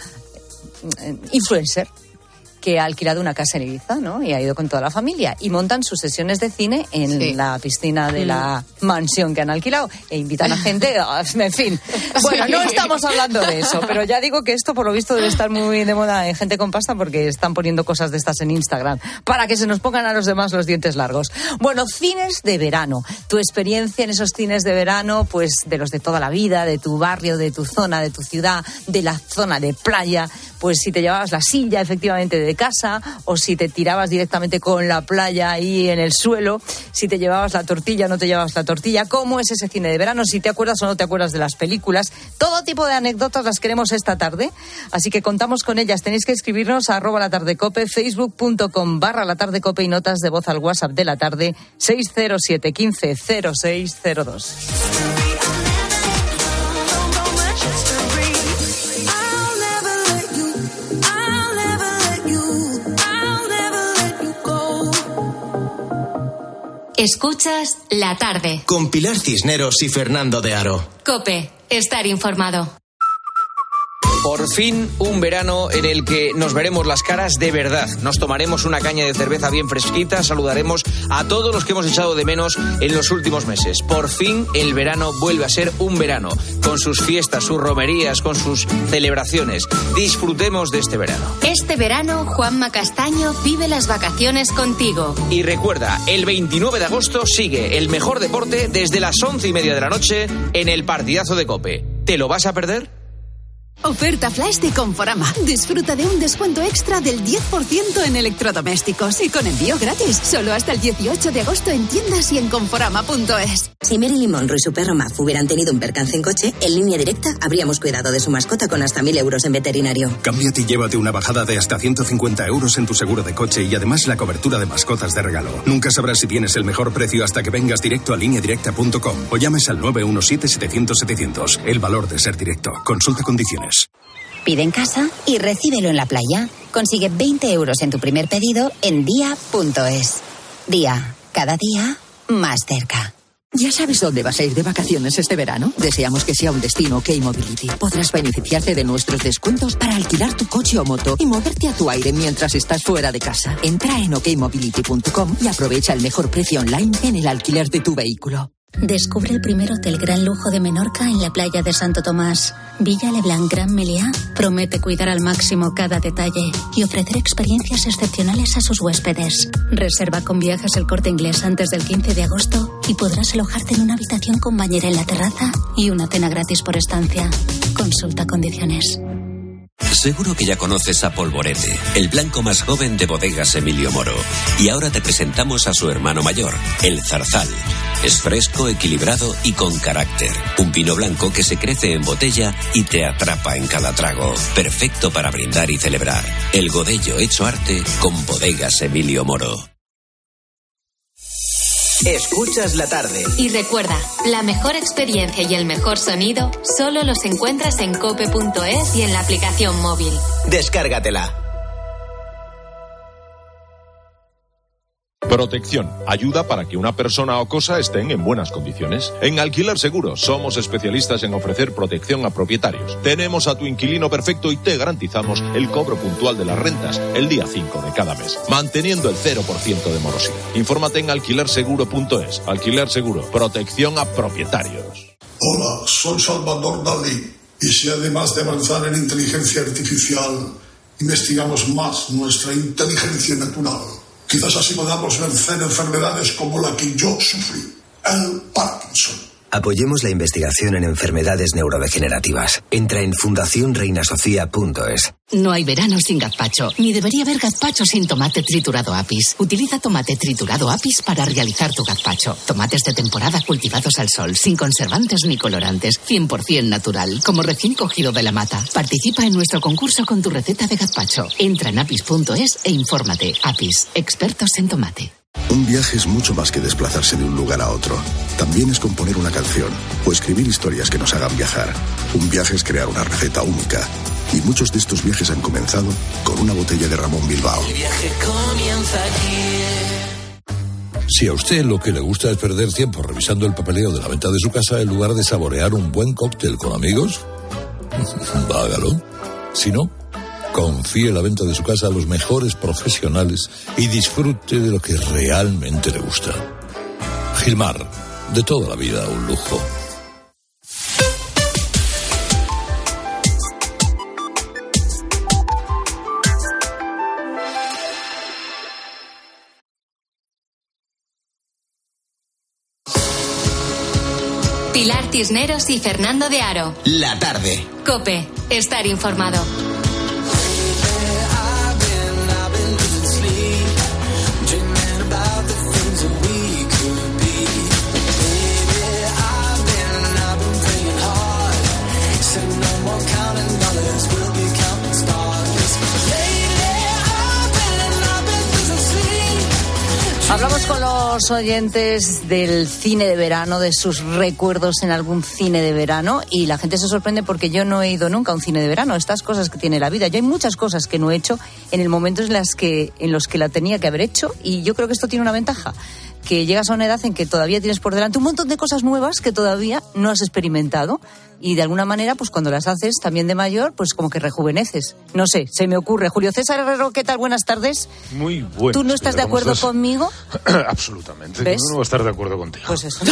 eh, influencer que ha alquilado una casa en Ibiza, ¿no? Y ha ido con toda la familia. Y montan sus sesiones de cine en Sí. la piscina de la mansión que han alquilado. E invitan a gente, en fin. Bueno, no estamos hablando de eso, pero ya digo que esto por lo visto debe estar muy de moda en gente con pasta, porque están poniendo cosas de estas en Instagram para que se nos pongan a los demás los dientes largos. Bueno, cines de verano. Tu experiencia en esos cines de verano, pues de los de toda la vida, de tu barrio, de tu zona, de tu ciudad, de la zona de playa. pues si te llevabas la silla efectivamente de casa, o si te tirabas directamente con la playa ahí en el suelo, si te llevabas la tortilla o no te llevabas la tortilla, cómo es ese cine de verano, si te acuerdas o no te acuerdas de las películas. Todo tipo de anécdotas las queremos esta tarde, así que contamos con ellas. Tenéis que escribirnos a arroba la tarde cope, facebook.com barra la tarde cope y notas de voz al WhatsApp de la tarde seis cero siete uno cinco cero seis cero dos. Escuchas La Tarde con Pilar Cisneros y Fernando de Aro. COPE, estar informado. Por fin, un verano en el que nos veremos las caras de verdad. Nos tomaremos una caña de cerveza bien fresquita, saludaremos a todos los que hemos echado de menos en los últimos meses. Por fin, el verano vuelve a ser un verano, con sus fiestas, sus romerías, con sus celebraciones. Disfrutemos de este verano. Este verano, Juanma Castaño vive las vacaciones contigo. Y recuerda, el veintinueve de agosto sigue el mejor deporte desde las once y media de la noche en el partidazo de COPE. ¿Te lo vas a perder? Oferta flash de Conforama. Disfruta de un descuento extra del diez por ciento en electrodomésticos y con envío gratis. Solo hasta el dieciocho de agosto en tiendas y en conforama punto es. Si Marilyn Monroe y su perro Muff hubieran tenido un percance en coche, en Línea Directa habríamos cuidado de su mascota con hasta mil euros en veterinario. Cámbiate y llévate una bajada de hasta ciento cincuenta euros en tu seguro de coche y además la cobertura de mascotas de regalo. Nunca sabrás si tienes el mejor precio hasta que vengas directo a línea directa punto com o llames al nueve uno siete setecientos setecientos. El valor de ser directo. Consulta condiciones. Pide en casa y recíbelo en la playa. Consigue veinte euros en tu primer pedido en día punto es. Día, cada día más cerca. ¿Ya sabes dónde vas a ir de vacaciones este verano? Deseamos que sea un destino OK Mobility. Podrás beneficiarte de nuestros descuentos para alquilar tu coche o moto y moverte a tu aire mientras estás fuera de casa. Entra en ok mobility punto com y aprovecha el mejor precio online en el alquiler de tu vehículo. Descubre el primer hotel gran lujo de Menorca en la playa de Santo Tomás. Villa Leblanc Gran Meliá promete cuidar al máximo cada detalle y ofrecer experiencias excepcionales a sus huéspedes. Reserva con Viajes El Corte Inglés antes del quince de agosto y podrás alojarte en una habitación con bañera en la terraza y una cena gratis por estancia. Consulta condiciones. Seguro que ya conoces a Polvorete, el blanco más joven de Bodegas Emilio Moro. Y ahora te presentamos a su hermano mayor, el Zarzal. Es fresco, equilibrado y con carácter. Un vino blanco que se crece en botella y te atrapa en cada trago. Perfecto para brindar y celebrar. El Godello hecho arte con Bodegas Emilio Moro. Escuchas La Tarde. Y recuerda, la mejor experiencia y el mejor sonido solo los encuentras en cope punto es y en la aplicación móvil. Descárgatela. Protección. Ayuda para que una persona o cosa estén en buenas condiciones. En Alquiler Seguro somos especialistas en ofrecer protección a propietarios. Tenemos a tu inquilino perfecto y te garantizamos el cobro puntual de las rentas el día cinco de cada mes, manteniendo el cero por ciento de morosidad. Infórmate en alquiler seguro punto es. Alquiler Seguro. Protección a propietarios. Hola, soy Salvador Dalí. Y si además de avanzar en inteligencia artificial, investigamos más nuestra inteligencia natural, quizás así podamos vencer enfermedades como la que yo sufrí, el Parkinson. Apoyemos la investigación en enfermedades neurodegenerativas. Entra en fundación reina sofía punto es. No hay verano sin gazpacho, ni debería haber gazpacho sin tomate triturado Apis. Utiliza tomate triturado Apis para realizar tu gazpacho. Tomates de temporada cultivados al sol, sin conservantes ni colorantes, cien por ciento natural, como recién cogido de la mata. Participa en nuestro concurso con tu receta de gazpacho. Entra en apis punto es e infórmate. Apis, expertos en tomate. Un viaje es mucho más que desplazarse de un lugar a otro. También es componer una canción o escribir historias que nos hagan viajar. Un viaje es crear una receta única. Y muchos de estos viajes han comenzado con una botella de Ramón Bilbao. El viaje comienza aquí. Si a usted lo que le gusta es perder tiempo revisando el papeleo de la venta de su casa en lugar de saborear un buen cóctel con amigos, hágalo. Si no, confíe la venta de su casa a los mejores profesionales y disfrute de lo que realmente le gusta. Gilmar, de toda la vida un lujo. Pilar Cisneros y Fernando de Aro. La Tarde. COPE, estar informado. Hablamos con los oyentes del cine de verano, de sus recuerdos en algún cine de verano, y la gente se sorprende porque yo no he ido nunca a un cine de verano. Estas cosas que tiene la vida. Yo hay muchas cosas que no he hecho en el momento en las que en los que la tenía que haber hecho, y yo creo que esto tiene una ventaja, que llegas a una edad en que todavía tienes por delante un montón de cosas nuevas que todavía no has experimentado, y de alguna manera, pues cuando las haces también de mayor, pues como que rejuveneces. No sé, se me ocurre. Julio César Herrero, ¿qué tal? Buenas tardes. Muy bueno. ¿Tú no estás de acuerdo conmigo? Absolutamente. ¿Ves? Yo no voy a estar de acuerdo contigo. Pues eso.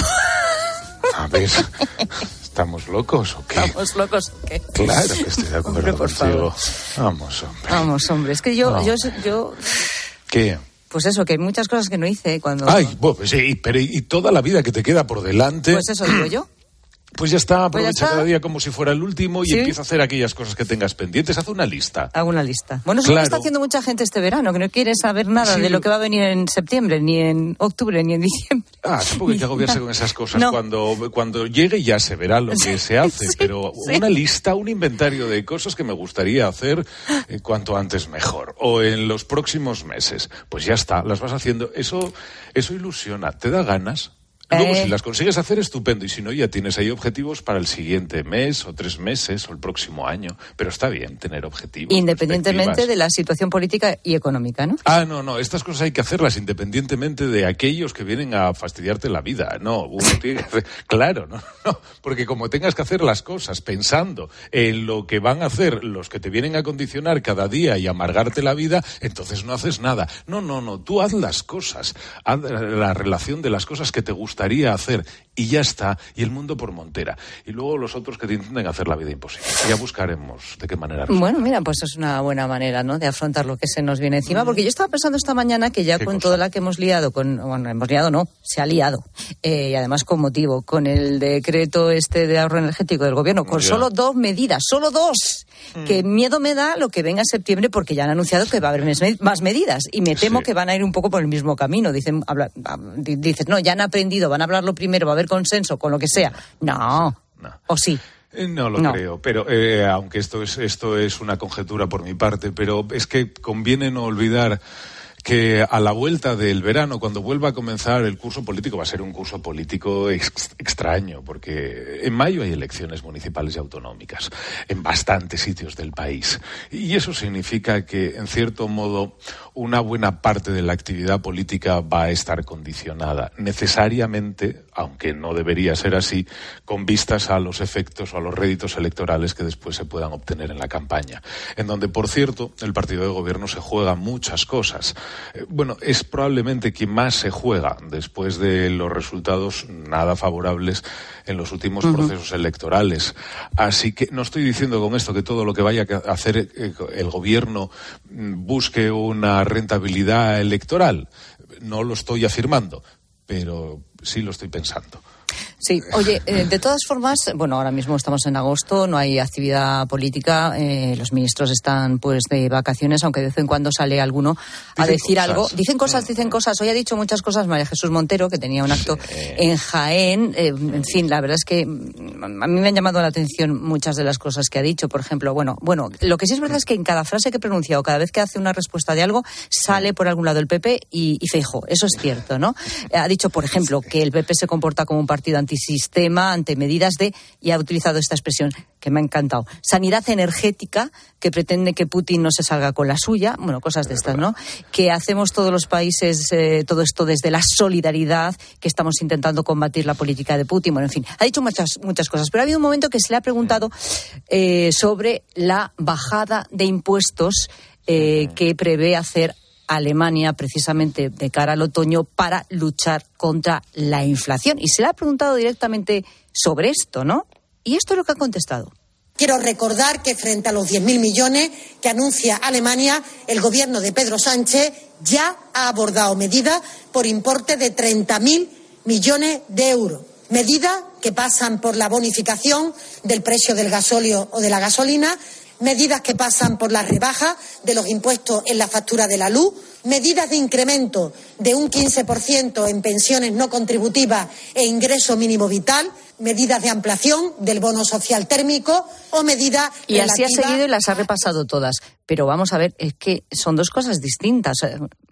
A ver, ¿estamos locos o qué? ¿Estamos locos o qué? Claro que estoy de acuerdo hombre, por contigo. Favor. Vamos, hombre. Vamos, hombre. Es que yo, no. yo, yo... ¿Qué? Pues eso, que hay muchas cosas que no hice cuando... Ay, bueno, sí, pero y toda la vida que te queda por delante... Pues eso digo yo. Pues ya está, aprovecha pues ya está. cada día como si fuera el último y ¿Sí? empieza a hacer aquellas cosas que tengas pendientes. Haz una lista. Hago una lista. Bueno, eso claro. es lo que está haciendo mucha gente este verano, que no quiere saber nada Sí. de lo que va a venir en septiembre, ni en octubre, ni en diciembre. Ah, tampoco hay que agobiarse con esas cosas. No. Cuando, cuando llegue ya se verá lo que se hace, Sí, pero sí. una lista, un inventario de cosas que me gustaría hacer eh, cuanto antes mejor, o en los próximos meses. Pues ya está, las vas haciendo. Eso, eso ilusiona, te da ganas. Luego, Eh. si las consigues hacer, estupendo. Y si no, ya tienes ahí objetivos para el siguiente mes, o tres meses, o el próximo año. Pero está bien tener objetivos. Independientemente perspectivas. de la situación política y económica, ¿no? Ah, no, no, estas cosas hay que hacerlas independientemente de aquellos que vienen a fastidiarte la vida. No, uno tiene que hacer... Claro, no, no, porque como tengas que hacer las cosas pensando en lo que van a hacer los que te vienen a condicionar cada día y amargarte la vida, entonces no haces nada. No, no, no, tú haz las cosas, haz la relación de las cosas que te gustaría hacer y ya está, y el mundo por montera. Y luego los otros que te intenten hacer la vida imposible. Ya buscaremos de qué manera. Bueno, mira, pues es una buena manera, ¿no?, de afrontar lo que se nos viene encima, porque yo estaba pensando esta mañana que ya con cosa? toda la que hemos liado, con, bueno, hemos liado no, se ha liado, eh, y además con motivo, con el decreto este de ahorro energético del gobierno, con Ya. solo dos medidas, solo dos, Mm. que miedo me da lo que venga en septiembre, porque ya han anunciado que va a haber mes- más medidas, y me temo Sí. que van a ir un poco por el mismo camino. Dicen, habla, di- dices, no, ya han aprendido, van a hablarlo primero, va a haber consenso con lo que sea. No, No. o sí. Eh, No lo No. creo, pero eh, aunque esto es esto es una conjetura por mi parte, pero es que conviene no olvidar que a la vuelta del verano, cuando vuelva a comenzar el curso político, va a ser un curso político ex- extraño, porque en mayo hay elecciones municipales y autonómicas en bastantes sitios del país. Y eso significa que, en cierto modo, una buena parte de la actividad política va a estar condicionada, necesariamente, aunque no debería ser así, con vistas a los efectos o a los réditos electorales que después se puedan obtener en la campaña. En donde, por cierto, el partido de gobierno se juega muchas cosas. Eh, bueno, es probablemente quien más se juega después de los resultados nada favorables en los últimos uh-huh. procesos electorales. Así que no estoy diciendo con esto que todo lo que vaya a hacer eh, el gobierno mm, busque una rentabilidad electoral. No lo estoy afirmando, pero sí lo estoy pensando. Sí, oye, eh, de todas formas, bueno, ahora mismo estamos en agosto, no hay actividad política, eh, los ministros están pues de vacaciones, aunque de vez en cuando sale alguno a dicen decir cosas. algo. Dicen cosas, dicen cosas. Hoy ha dicho muchas cosas María Jesús Montero, que tenía un acto sí. en Jaén. Eh, en fin, la verdad es que a mí me han llamado la atención muchas de las cosas que ha dicho. Por ejemplo, bueno, bueno, lo que sí es verdad es que en cada frase que pronuncia o cada vez que hace una respuesta de algo, sale por algún lado el P P y, y Feijóo. Eso es cierto, ¿no? Ha dicho, por ejemplo, que el P P se comporta como un partido antisistema, ante medidas de, y ha utilizado esta expresión que me ha encantado, sanidad energética, que pretende que Putin no se salga con la suya, bueno, cosas de estas, ¿no? Que hacemos todos los países eh, todo esto desde la solidaridad, que estamos intentando combatir la política de Putin, bueno, en fin, ha dicho muchas, muchas cosas, pero ha habido un momento que se le ha preguntado eh, sobre la bajada de impuestos eh, que prevé hacer Alemania precisamente de cara al otoño para luchar contra la inflación. Y se le ha preguntado directamente sobre esto, ¿no? Y esto es lo que ha contestado. Quiero recordar que frente a los diez mil millones que anuncia Alemania, el gobierno de Pedro Sánchez ya ha abordado medidas por importe de treinta mil millones de euros. Medidas que pasan por la bonificación del precio del gasóleo o de la gasolina, medidas que pasan por la rebaja de los impuestos en la factura de la luz, medidas de incremento de un quince por ciento en pensiones no contributivas e ingreso mínimo vital, medidas de ampliación del bono social térmico o medidas Y así ha relativas... seguido y las ha repasado todas. Pero vamos a ver, es que son dos cosas distintas.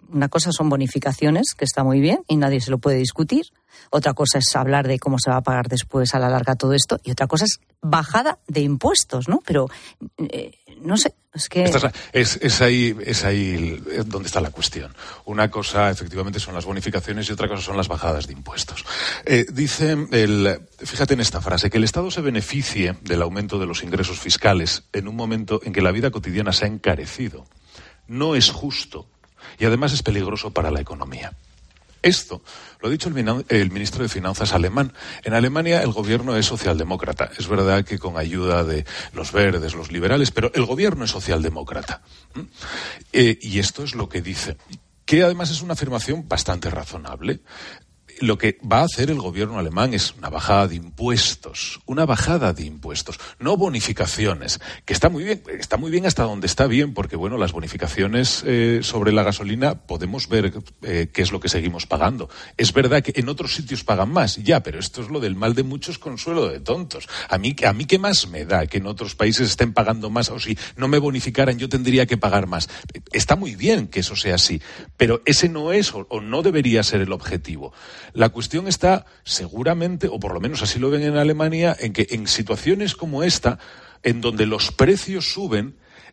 una cosa son bonificaciones, que está muy bien y nadie se lo puede discutir. Otra cosa es hablar de cómo se va a pagar después a la larga todo esto. Y otra cosa es bajada de impuestos, ¿no? Pero, eh, no sé, es que... Esta es, es, ahí, es ahí donde está la cuestión. Una cosa, efectivamente, son las bonificaciones y otra cosa son las bajadas de impuestos. Eh, dice, el, fíjate en esta frase, que el Estado se beneficie del aumento de los ingresos fiscales en un momento en que la vida cotidiana se ha encarecido. No es justo y además es peligroso para la economía. Esto lo ha dicho el, el ministro de Finanzas alemán. En Alemania el gobierno es socialdemócrata. Es verdad que con ayuda de los verdes, los liberales, pero el gobierno es socialdemócrata. ¿Mm? Eh, y esto es lo que dice, que además es una afirmación bastante razonable. Lo que va a hacer el gobierno alemán es una bajada de impuestos, una bajada de impuestos, no bonificaciones, que está muy bien, está muy bien hasta donde está bien, porque bueno, las bonificaciones eh, sobre la gasolina podemos ver eh, qué es lo que seguimos pagando. Es verdad que en otros sitios pagan más, ya, pero esto es lo del mal de muchos, consuelo de tontos. A mí, a mí qué más me da que en otros países estén pagando más, o si no me bonificaran yo tendría que pagar más. Está muy bien que eso sea así, pero ese no es o, o no debería ser el objetivo. La cuestión está seguramente, o por lo menos así lo ven en Alemania, en que en situaciones como esta, en donde los precios suben,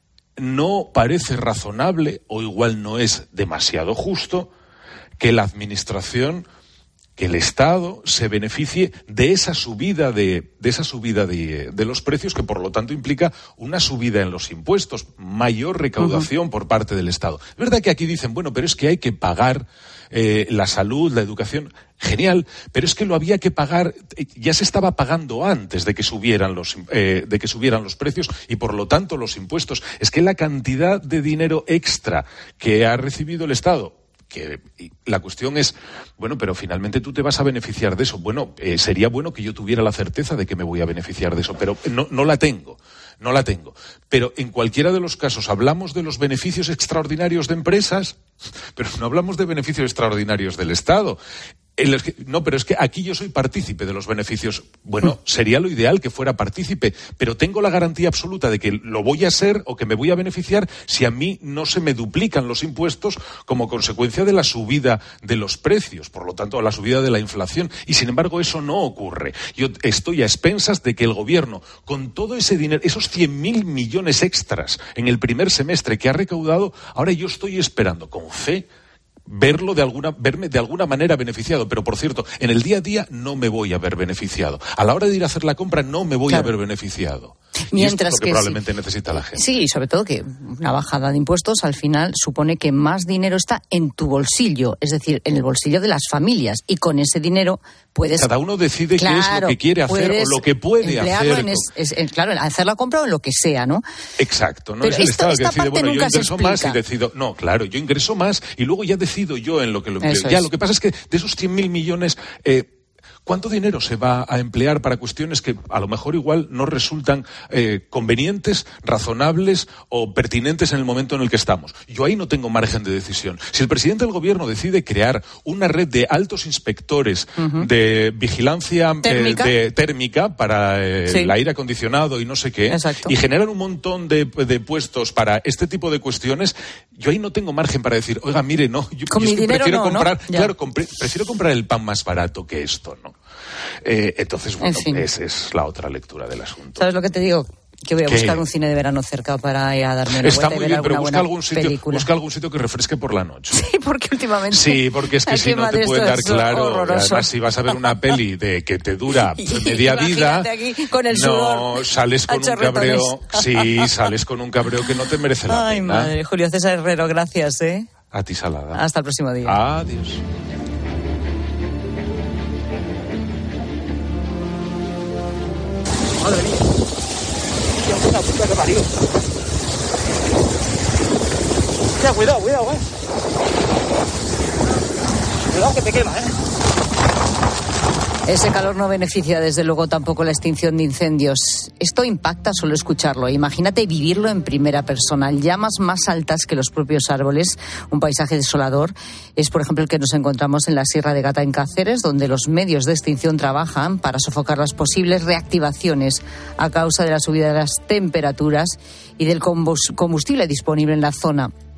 no parece razonable, o igual no es demasiado justo, que la administración, que el Estado se beneficie de esa subida de, de esa subida de, de los precios, que por lo tanto implica una subida en los impuestos, mayor recaudación uh-huh. por parte del Estado. Es verdad que aquí dicen, bueno, pero es que hay que pagar eh, la salud, la educación, genial, pero es que lo había que pagar, ya se estaba pagando antes de que subieran los, eh, de que subieran los precios y por lo tanto los impuestos. Es que la cantidad de dinero extra que ha recibido el Estado, que la cuestión es, bueno, pero finalmente tú te vas a beneficiar de eso. Bueno, eh, sería bueno que yo tuviera la certeza de que me voy a beneficiar de eso, pero no, no la tengo, no la tengo. Pero en cualquiera de los casos hablamos de los beneficios extraordinarios de empresas, pero no hablamos de beneficios extraordinarios del Estado. Que, no, pero es que aquí yo soy partícipe de los beneficios. Bueno, sería lo ideal que fuera partícipe, pero tengo la garantía absoluta de que lo voy a ser o que me voy a beneficiar si a mí no se me duplican los impuestos como consecuencia de la subida de los precios, por lo tanto, a la subida de la inflación. Y sin embargo, eso no ocurre. Yo estoy a expensas de que el gobierno, con todo ese dinero, esos cien mil millones extras en el primer semestre que ha recaudado, ahora yo estoy esperando con fe verlo de alguna, verme de alguna manera beneficiado, pero por cierto, en el día a día no me voy a ver beneficiado. A la hora de ir a hacer la compra no me voy claro. a ver beneficiado. Mientras y esto es lo que, que probablemente sí. necesita la gente. Sí, y sobre todo que una bajada de impuestos al final supone que más dinero está en tu bolsillo, es decir, en el bolsillo de las familias, y con ese dinero puedes... Cada uno decide claro, qué es lo que quiere hacer o lo que puede hacer. En es, es, es, claro, hacer la compra o en lo que sea, ¿no? Exacto, no pero es el esto, Estado que decide, bueno, yo ingreso más y explica. decido... No, claro, yo ingreso más y luego ya decido yo en lo que lo empleo. Ya, es. Lo que pasa es que de esos cien mil millones... Eh, ¿Cuánto dinero se va a emplear para cuestiones que a lo mejor igual no resultan eh, convenientes, razonables o pertinentes en el momento en el que estamos? Yo ahí no tengo margen de decisión. Si el presidente del gobierno decide crear una red de altos inspectores uh-huh. de vigilancia térmica, eh, de, térmica para eh, sí. el aire acondicionado y no sé qué, Exacto. y generan un montón de, de puestos para este tipo de cuestiones, yo ahí no tengo margen para decir, oiga, mire, no, yo, Con yo mi es que dinero prefiero no, comprar, ¿no? claro, compre, prefiero comprar el pan más barato que esto, ¿no? Eh, entonces, bueno, en fin. esa es la otra lectura del asunto. ¿Sabes lo que te digo? Que voy a buscar ¿Qué? un cine de verano cerca para ir a darme una Está vuelta muy y ver bien, pero busca algún, sitio, busca algún sitio que refresque por la noche. Sí, porque últimamente... Sí, porque es que si no te pueden dar claro. Además, si vas a ver una peli de que te dura media vida, aquí con el sudor, no, sales con un cabreo... Sí, sales con un cabreo que no te merece la Ay, pena. Ay, madre. Julio César Herrero, gracias, ¿eh? A ti, Salada. Hasta el próximo día. Adiós. Madre mía. Hostia, puta puta que parió. Hostia, cuidado, cuidado, eh. Cuidado que te quema, eh. Ese calor no beneficia, desde luego, tampoco la extinción de incendios. Esto impacta solo escucharlo. Imagínate vivirlo en primera persona. Llamas más altas que los propios árboles, un paisaje desolador. Es, por ejemplo, el que nos encontramos en la Sierra de Gata, en Cáceres, donde los medios de extinción trabajan para sofocar las posibles reactivaciones a causa de la subida de las temperaturas y del combustible disponible en la zona.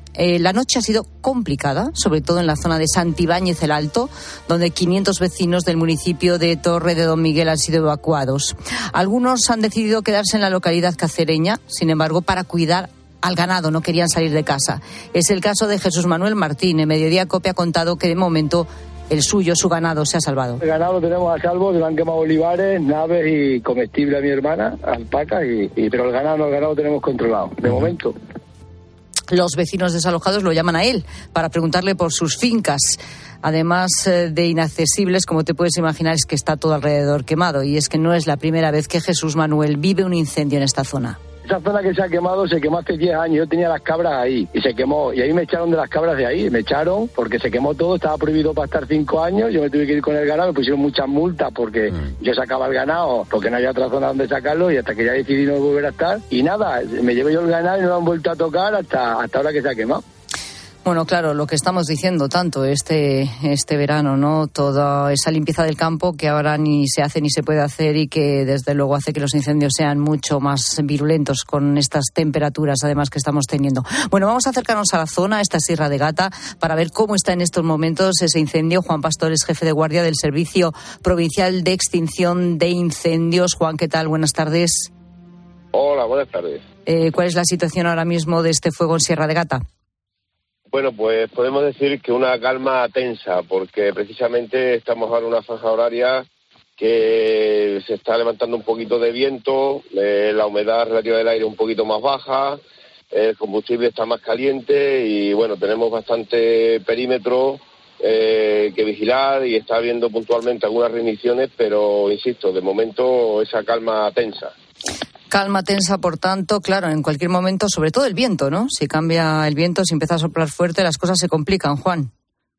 Eh, la noche ha sido complicada, sobre todo en la zona de Santibáñez el Alto, donde quinientos vecinos del municipio de Torre de Don Miguel han sido evacuados. Algunos han decidido quedarse en la localidad cacereña, sin embargo, para cuidar al ganado, no querían salir de casa. Es el caso de Jesús Manuel Martín. En Mediodía Cope ha contado que de momento el suyo, su ganado, se ha salvado. El ganado lo tenemos a salvo, se le han quemado olivares, naves y comestible a mi hermana, alpacas, y, y, pero el ganado, el ganado lo tenemos controlado, de momento. Los vecinos desalojados lo llaman a él para preguntarle por sus fincas. Además de inaccesibles, como te puedes imaginar, es que está todo alrededor quemado. Y es que no es la primera vez que Jesús Manuel vive un incendio en esta zona. Esa zona que se ha quemado se quemó hace diez años. Yo tenía las cabras ahí y se quemó. Y ahí me echaron de las cabras de ahí. Me echaron porque se quemó todo. Estaba prohibido pastar cinco años. Yo me tuve que ir con el ganado. Me pusieron muchas multas porque mm. yo sacaba el ganado porque no había otra zona donde sacarlo. Y hasta que ya decidí no volver a estar. Y nada, me llevé yo el ganado y no lo han vuelto a tocar hasta, hasta ahora que se ha quemado. Bueno, claro, lo que estamos diciendo tanto este este verano, ¿no? Toda esa limpieza del campo que ahora ni se hace ni se puede hacer y que desde luego hace que los incendios sean mucho más virulentos con estas temperaturas además que estamos teniendo. Bueno, vamos a acercarnos a la zona, a esta Sierra de Gata, para ver cómo está en estos momentos ese incendio. Juan Pastor es jefe de guardia del Servicio Provincial de Extinción de Incendios. Juan, ¿qué tal? Buenas tardes. Hola, buenas tardes. Eh, ¿Cuál es la situación ahora mismo de este fuego en Sierra de Gata? Bueno, pues podemos decir que una calma tensa, porque precisamente estamos ahora en una franja horaria que se está levantando un poquito de viento, eh, la humedad relativa del aire un poquito más baja, el combustible está más caliente y bueno, tenemos bastante perímetro eh, que vigilar y está habiendo puntualmente algunas reigniciones, pero insisto, de momento esa calma tensa. Calma tensa, por tanto, claro, en cualquier momento, sobre todo el viento, ¿no? Si cambia el viento, si empieza a soplar fuerte, las cosas se complican, Juan.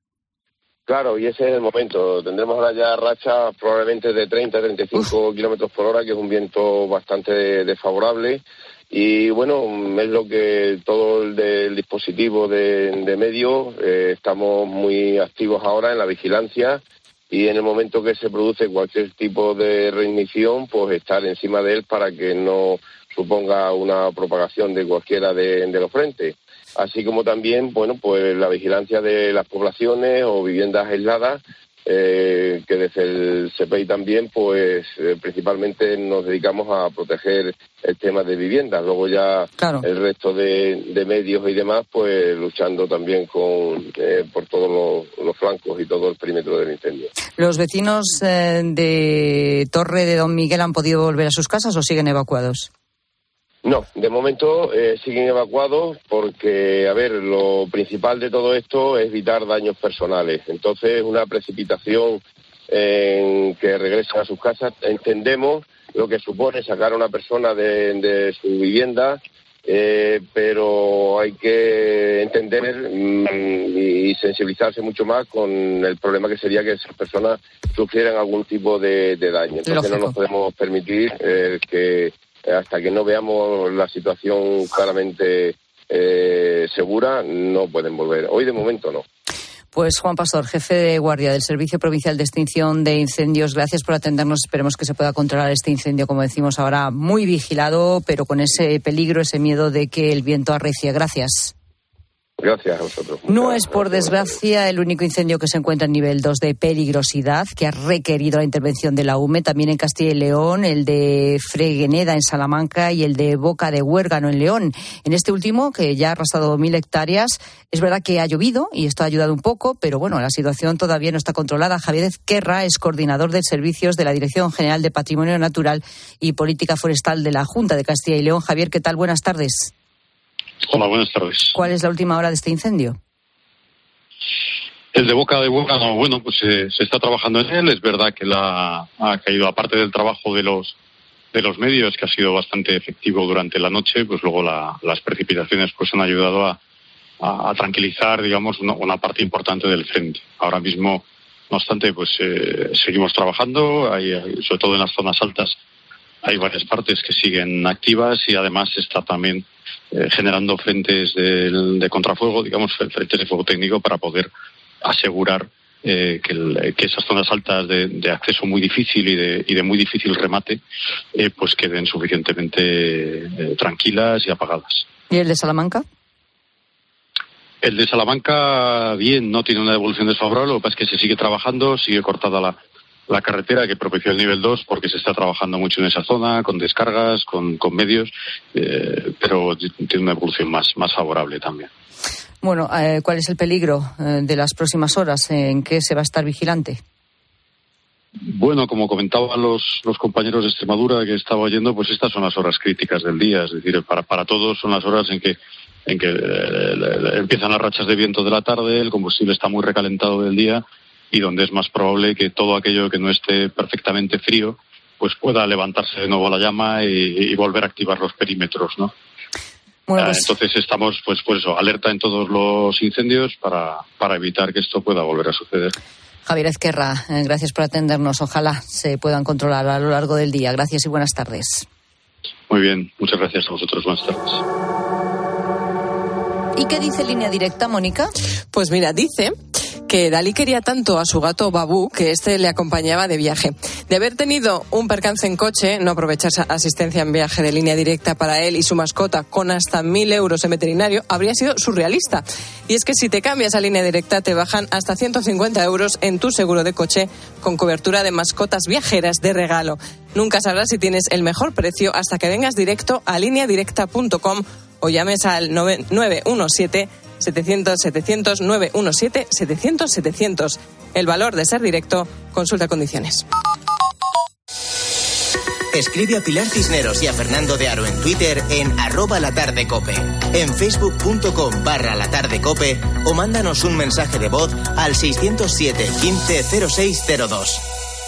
Claro, y ese es el momento. Tendremos ahora ya rachas probablemente de treinta a treinta y cinco kilómetros por hora, que es un viento bastante desfavorable. Y bueno, es lo que todo el, de, el dispositivo de, de medio, eh, estamos muy activos ahora en la vigilancia. Y en el momento que se produce cualquier tipo de reignición, pues estar encima de él para que no suponga una propagación de cualquiera de, de los frentes. Así como también, bueno, pues la vigilancia de las poblaciones o viviendas aisladas, eh, que desde el C P I también, pues eh, principalmente nos dedicamos a proteger el tema de viviendas. Luego ya claro. el resto de, de medios y demás, pues luchando también con eh, por todos los, los flancos y todo el perímetro del incendio. ¿Los vecinos eh, de Torre de Don Miguel han podido volver a sus casas o siguen evacuados? No, de momento eh, siguen evacuados porque, a ver, lo principal de todo esto es evitar daños personales. Entonces, una precipitación en que regresan a sus casas, entendemos lo que supone sacar a una persona de, de su vivienda, eh, pero hay que entender mm, y sensibilizarse mucho más con el problema que sería que esas personas sufrieran algún tipo de, de daño. Entonces, Lógico. no nos podemos permitir eh, que hasta que no veamos la situación claramente eh, segura, no pueden volver. Hoy de momento no. Pues Juan Pastor, jefe de guardia del Servicio Provincial de Extinción de Incendios, gracias por atendernos. Esperemos que se pueda controlar este incendio, como decimos ahora, muy vigilado, pero con ese peligro, ese miedo de que el viento arrecie. Gracias. Gracias a vosotros. No es, por desgracia, el único incendio que se encuentra en nivel dos de peligrosidad, que ha requerido la intervención de la U M E. También en Castilla y León, el de Fregueneda en Salamanca y el de Boca de Huérgano en León. En este último, que ya ha arrasado mil hectáreas, es verdad que ha llovido y esto ha ayudado un poco, pero bueno, la situación todavía no está controlada. Javier Ezquerra es coordinador de servicios de la Dirección General de Patrimonio Natural y Política Forestal de la Junta de Castilla y León. Javier, ¿qué tal? Buenas tardes. Hola, buenas tardes. ¿Cuál es la última hora de este incendio? El de Boca de Huérgano, bueno, pues eh, se está trabajando en él. Es verdad que la ha caído, aparte del trabajo de los de los medios, que ha sido bastante efectivo durante la noche, pues luego la, las precipitaciones pues han ayudado a, a, a tranquilizar, digamos, una, una parte importante del frente. Ahora mismo, no obstante, pues eh, seguimos trabajando, hay, hay, sobre todo en las zonas altas, hay varias partes que siguen activas y además está también eh, generando frentes de, de contrafuego, digamos, frentes de fuego técnico para poder asegurar eh, que, el, que esas zonas altas de, de acceso muy difícil y de, y de muy difícil remate eh, pues queden suficientemente eh, tranquilas y apagadas. ¿Y el de Salamanca? El de Salamanca, bien, no tiene una devolución desfavorable, lo que pasa es que se sigue trabajando, sigue cortada la, la carretera que propició el nivel dos porque se está trabajando mucho en esa zona, con descargas, con, con medios, eh, pero tiene una evolución más, más favorable también. Bueno, eh, ¿cuál es el peligro eh, de las próximas horas? ¿En qué se va a estar vigilante? Bueno, como comentaban los, los compañeros de Extremadura que estaba oyendo, pues estas son las horas críticas del día, es decir, para, para todos son las horas en que en que eh, empiezan las rachas de viento de la tarde, el combustible está muy recalentado del día y donde es más probable que todo aquello que no esté perfectamente frío pues pueda levantarse de nuevo la llama y, y volver a activar los perímetros, ¿no? Bueno, pues... Entonces estamos, pues, por eso, alerta en todos los incendios para, para evitar que esto pueda volver a suceder. Javier Ezquerra, eh, gracias por atendernos. Ojalá se puedan controlar a lo largo del día. Gracias y buenas tardes. Muy bien, muchas gracias a vosotros. Buenas tardes. ¿Y qué dice Línea Directa, Mónica? Pues mira, dice que Dalí quería tanto a su gato Babú que este le acompañaba de viaje. De haber tenido un percance en coche, no aprovechar asistencia en viaje de Línea Directa para él y su mascota con hasta mil euros en veterinario, habría sido surrealista. Y es que si te cambias a Línea Directa te bajan hasta ciento cincuenta euros en tu seguro de coche con cobertura de mascotas viajeras de regalo. Nunca sabrás si tienes el mejor precio hasta que vengas directo a línea directa punto com o llames al nueve uno siete setecientos setecientos nueve uno siete setecientos setecientos. El valor de ser directo, consulta condiciones. Escribe a Pilar Cisneros y a Fernando de Aro en Twitter en arroba latardecope, en facebook punto com barra latardecope o mándanos un mensaje de voz al seiscientos siete quince cero seis cero dos.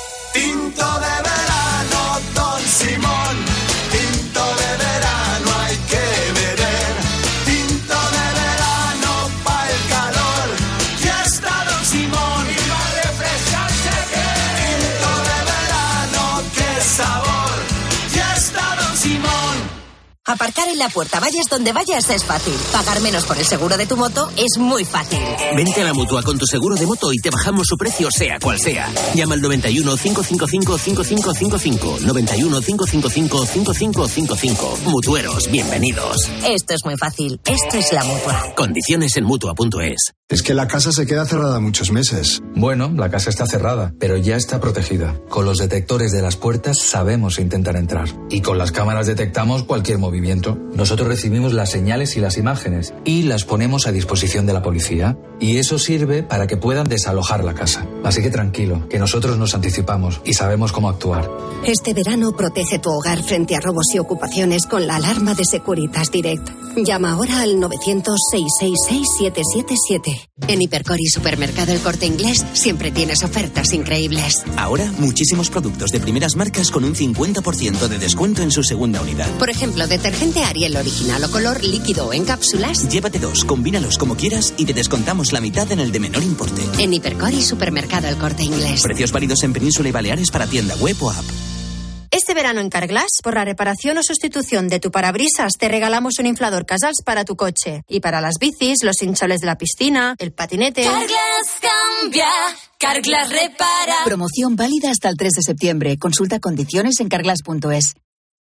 Tinto de verano, Don Simón. Tinto de verano hay que beber. Tinto de verano pa' el calor. Ya está Don Simón. Y va a refrescarse que. Tinto de verano, qué sabor. Ya está Don Simón. Aparcar en la puerta, vayas donde vayas, es fácil. Pagar menos por el seguro de tu moto es muy fácil. Vente a la Mutua con tu seguro de moto y te bajamos su precio sea cual sea. Llama al noventa y uno, cinco cinco cinco, cinco cinco cinco cinco. noventa y uno, cinco cinco cinco, cinco cinco cinco cinco. Mutueros, bienvenidos. Esto es muy fácil. Esto es la Mutua. Condiciones en Mutua punto es. Es que la casa se queda cerrada muchos meses. Bueno, la casa está cerrada, pero ya está protegida. Con los detectores de las puertas sabemos intentar entrar. Y con las cámaras detectamos cualquier movimiento. Nosotros recibimos las señales y las imágenes y las ponemos a disposición de la policía. Y eso sirve para que puedan desalojar la casa. Así que tranquilo, que nosotros nos anticipamos y sabemos cómo actuar. Este verano protege tu hogar frente a robos y ocupaciones con la alarma de Securitas Direct. Llama ahora al novecientos, seiscientos sesenta y seis, siete siete siete. En Hipercor y Supermercado El Corte Inglés siempre tienes ofertas increíbles. Ahora, muchísimos productos de primeras marcas con un cincuenta por ciento de descuento en su segunda unidad. Por ejemplo, detergente Ariel original o color, líquido o en cápsulas. Llévate dos, combínalos como quieras y te descontamos la mitad en el de menor importe. En Hipercor y Supermercado El Corte Inglés. Precios válidos en Península y Baleares para tienda web o app. Este verano en Carglass, por la reparación o sustitución de tu parabrisas, te regalamos un inflador Casals para tu coche. Y para las bicis, los hinchables de la piscina, el patinete... Carglass cambia, Carglass repara. Promoción válida hasta el tres de septiembre. Consulta condiciones en carglass punto es.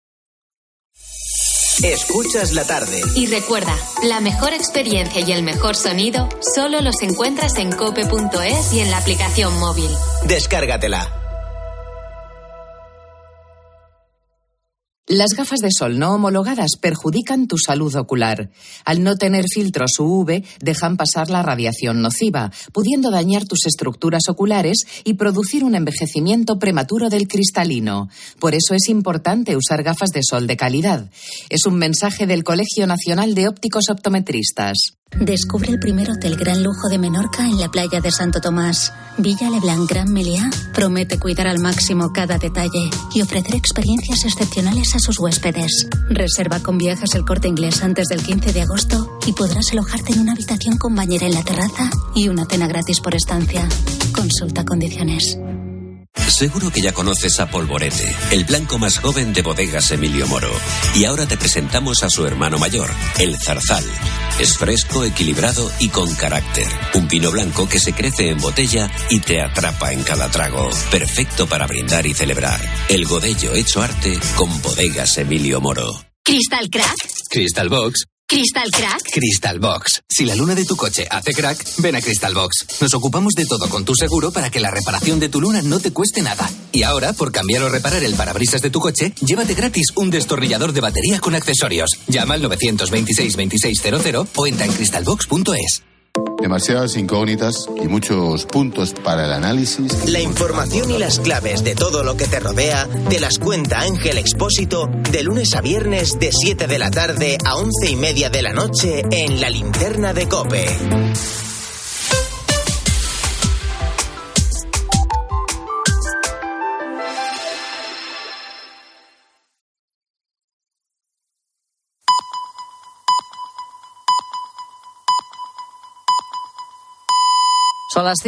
Escuchas la tarde. Y recuerda, la mejor experiencia y el mejor sonido solo los encuentras en cope punto es y en la aplicación móvil. Descárgatela. Las gafas de sol no homologadas perjudican tu salud ocular. Al no tener filtros U V, dejan pasar la radiación nociva, pudiendo dañar tus estructuras oculares y producir un envejecimiento prematuro del cristalino. Por eso es importante usar gafas de sol de calidad. Es un mensaje del Colegio Nacional de Ópticos Optometristas. Descubre el primer hotel gran lujo de Menorca en la playa de Santo Tomás. Villa Leblanc Gran Meliá promete cuidar al máximo cada detalle y ofrecer experiencias excepcionales a sus huéspedes. Reserva con Viajes El Corte Inglés antes del quince de agosto y podrás alojarte en una habitación con bañera en la terraza y una cena gratis por estancia. Consulta condiciones. Seguro que ya conoces a Polvorete, el blanco más joven de Bodegas Emilio Moro. Y ahora te presentamos a su hermano mayor, el Zarzal. Es fresco, equilibrado y con carácter. Un vino blanco que se crece en botella y te atrapa en cada trago. Perfecto para brindar y celebrar. El Godello hecho arte con Bodegas Emilio Moro. ¿Crystal Crack? Crystal Box. ¿Crystal Crack? Crystal Box. Si la luna de tu coche hace crack, ven a Crystal Box. Nos ocupamos de todo con tu seguro para que la reparación de tu luna no te cueste nada. Y ahora, por cambiar o reparar el parabrisas de tu coche, llévate gratis un destornillador de batería con accesorios. Llama al nueve dos seis, veintiséis cero cero o entra en crystal box punto es. Demasiadas incógnitas y muchos puntos para el análisis. La información y las claves de todo lo que te rodea te las cuenta Ángel Expósito de lunes a viernes de siete de la tarde a once y media de la noche en La Linterna de COPE. Son las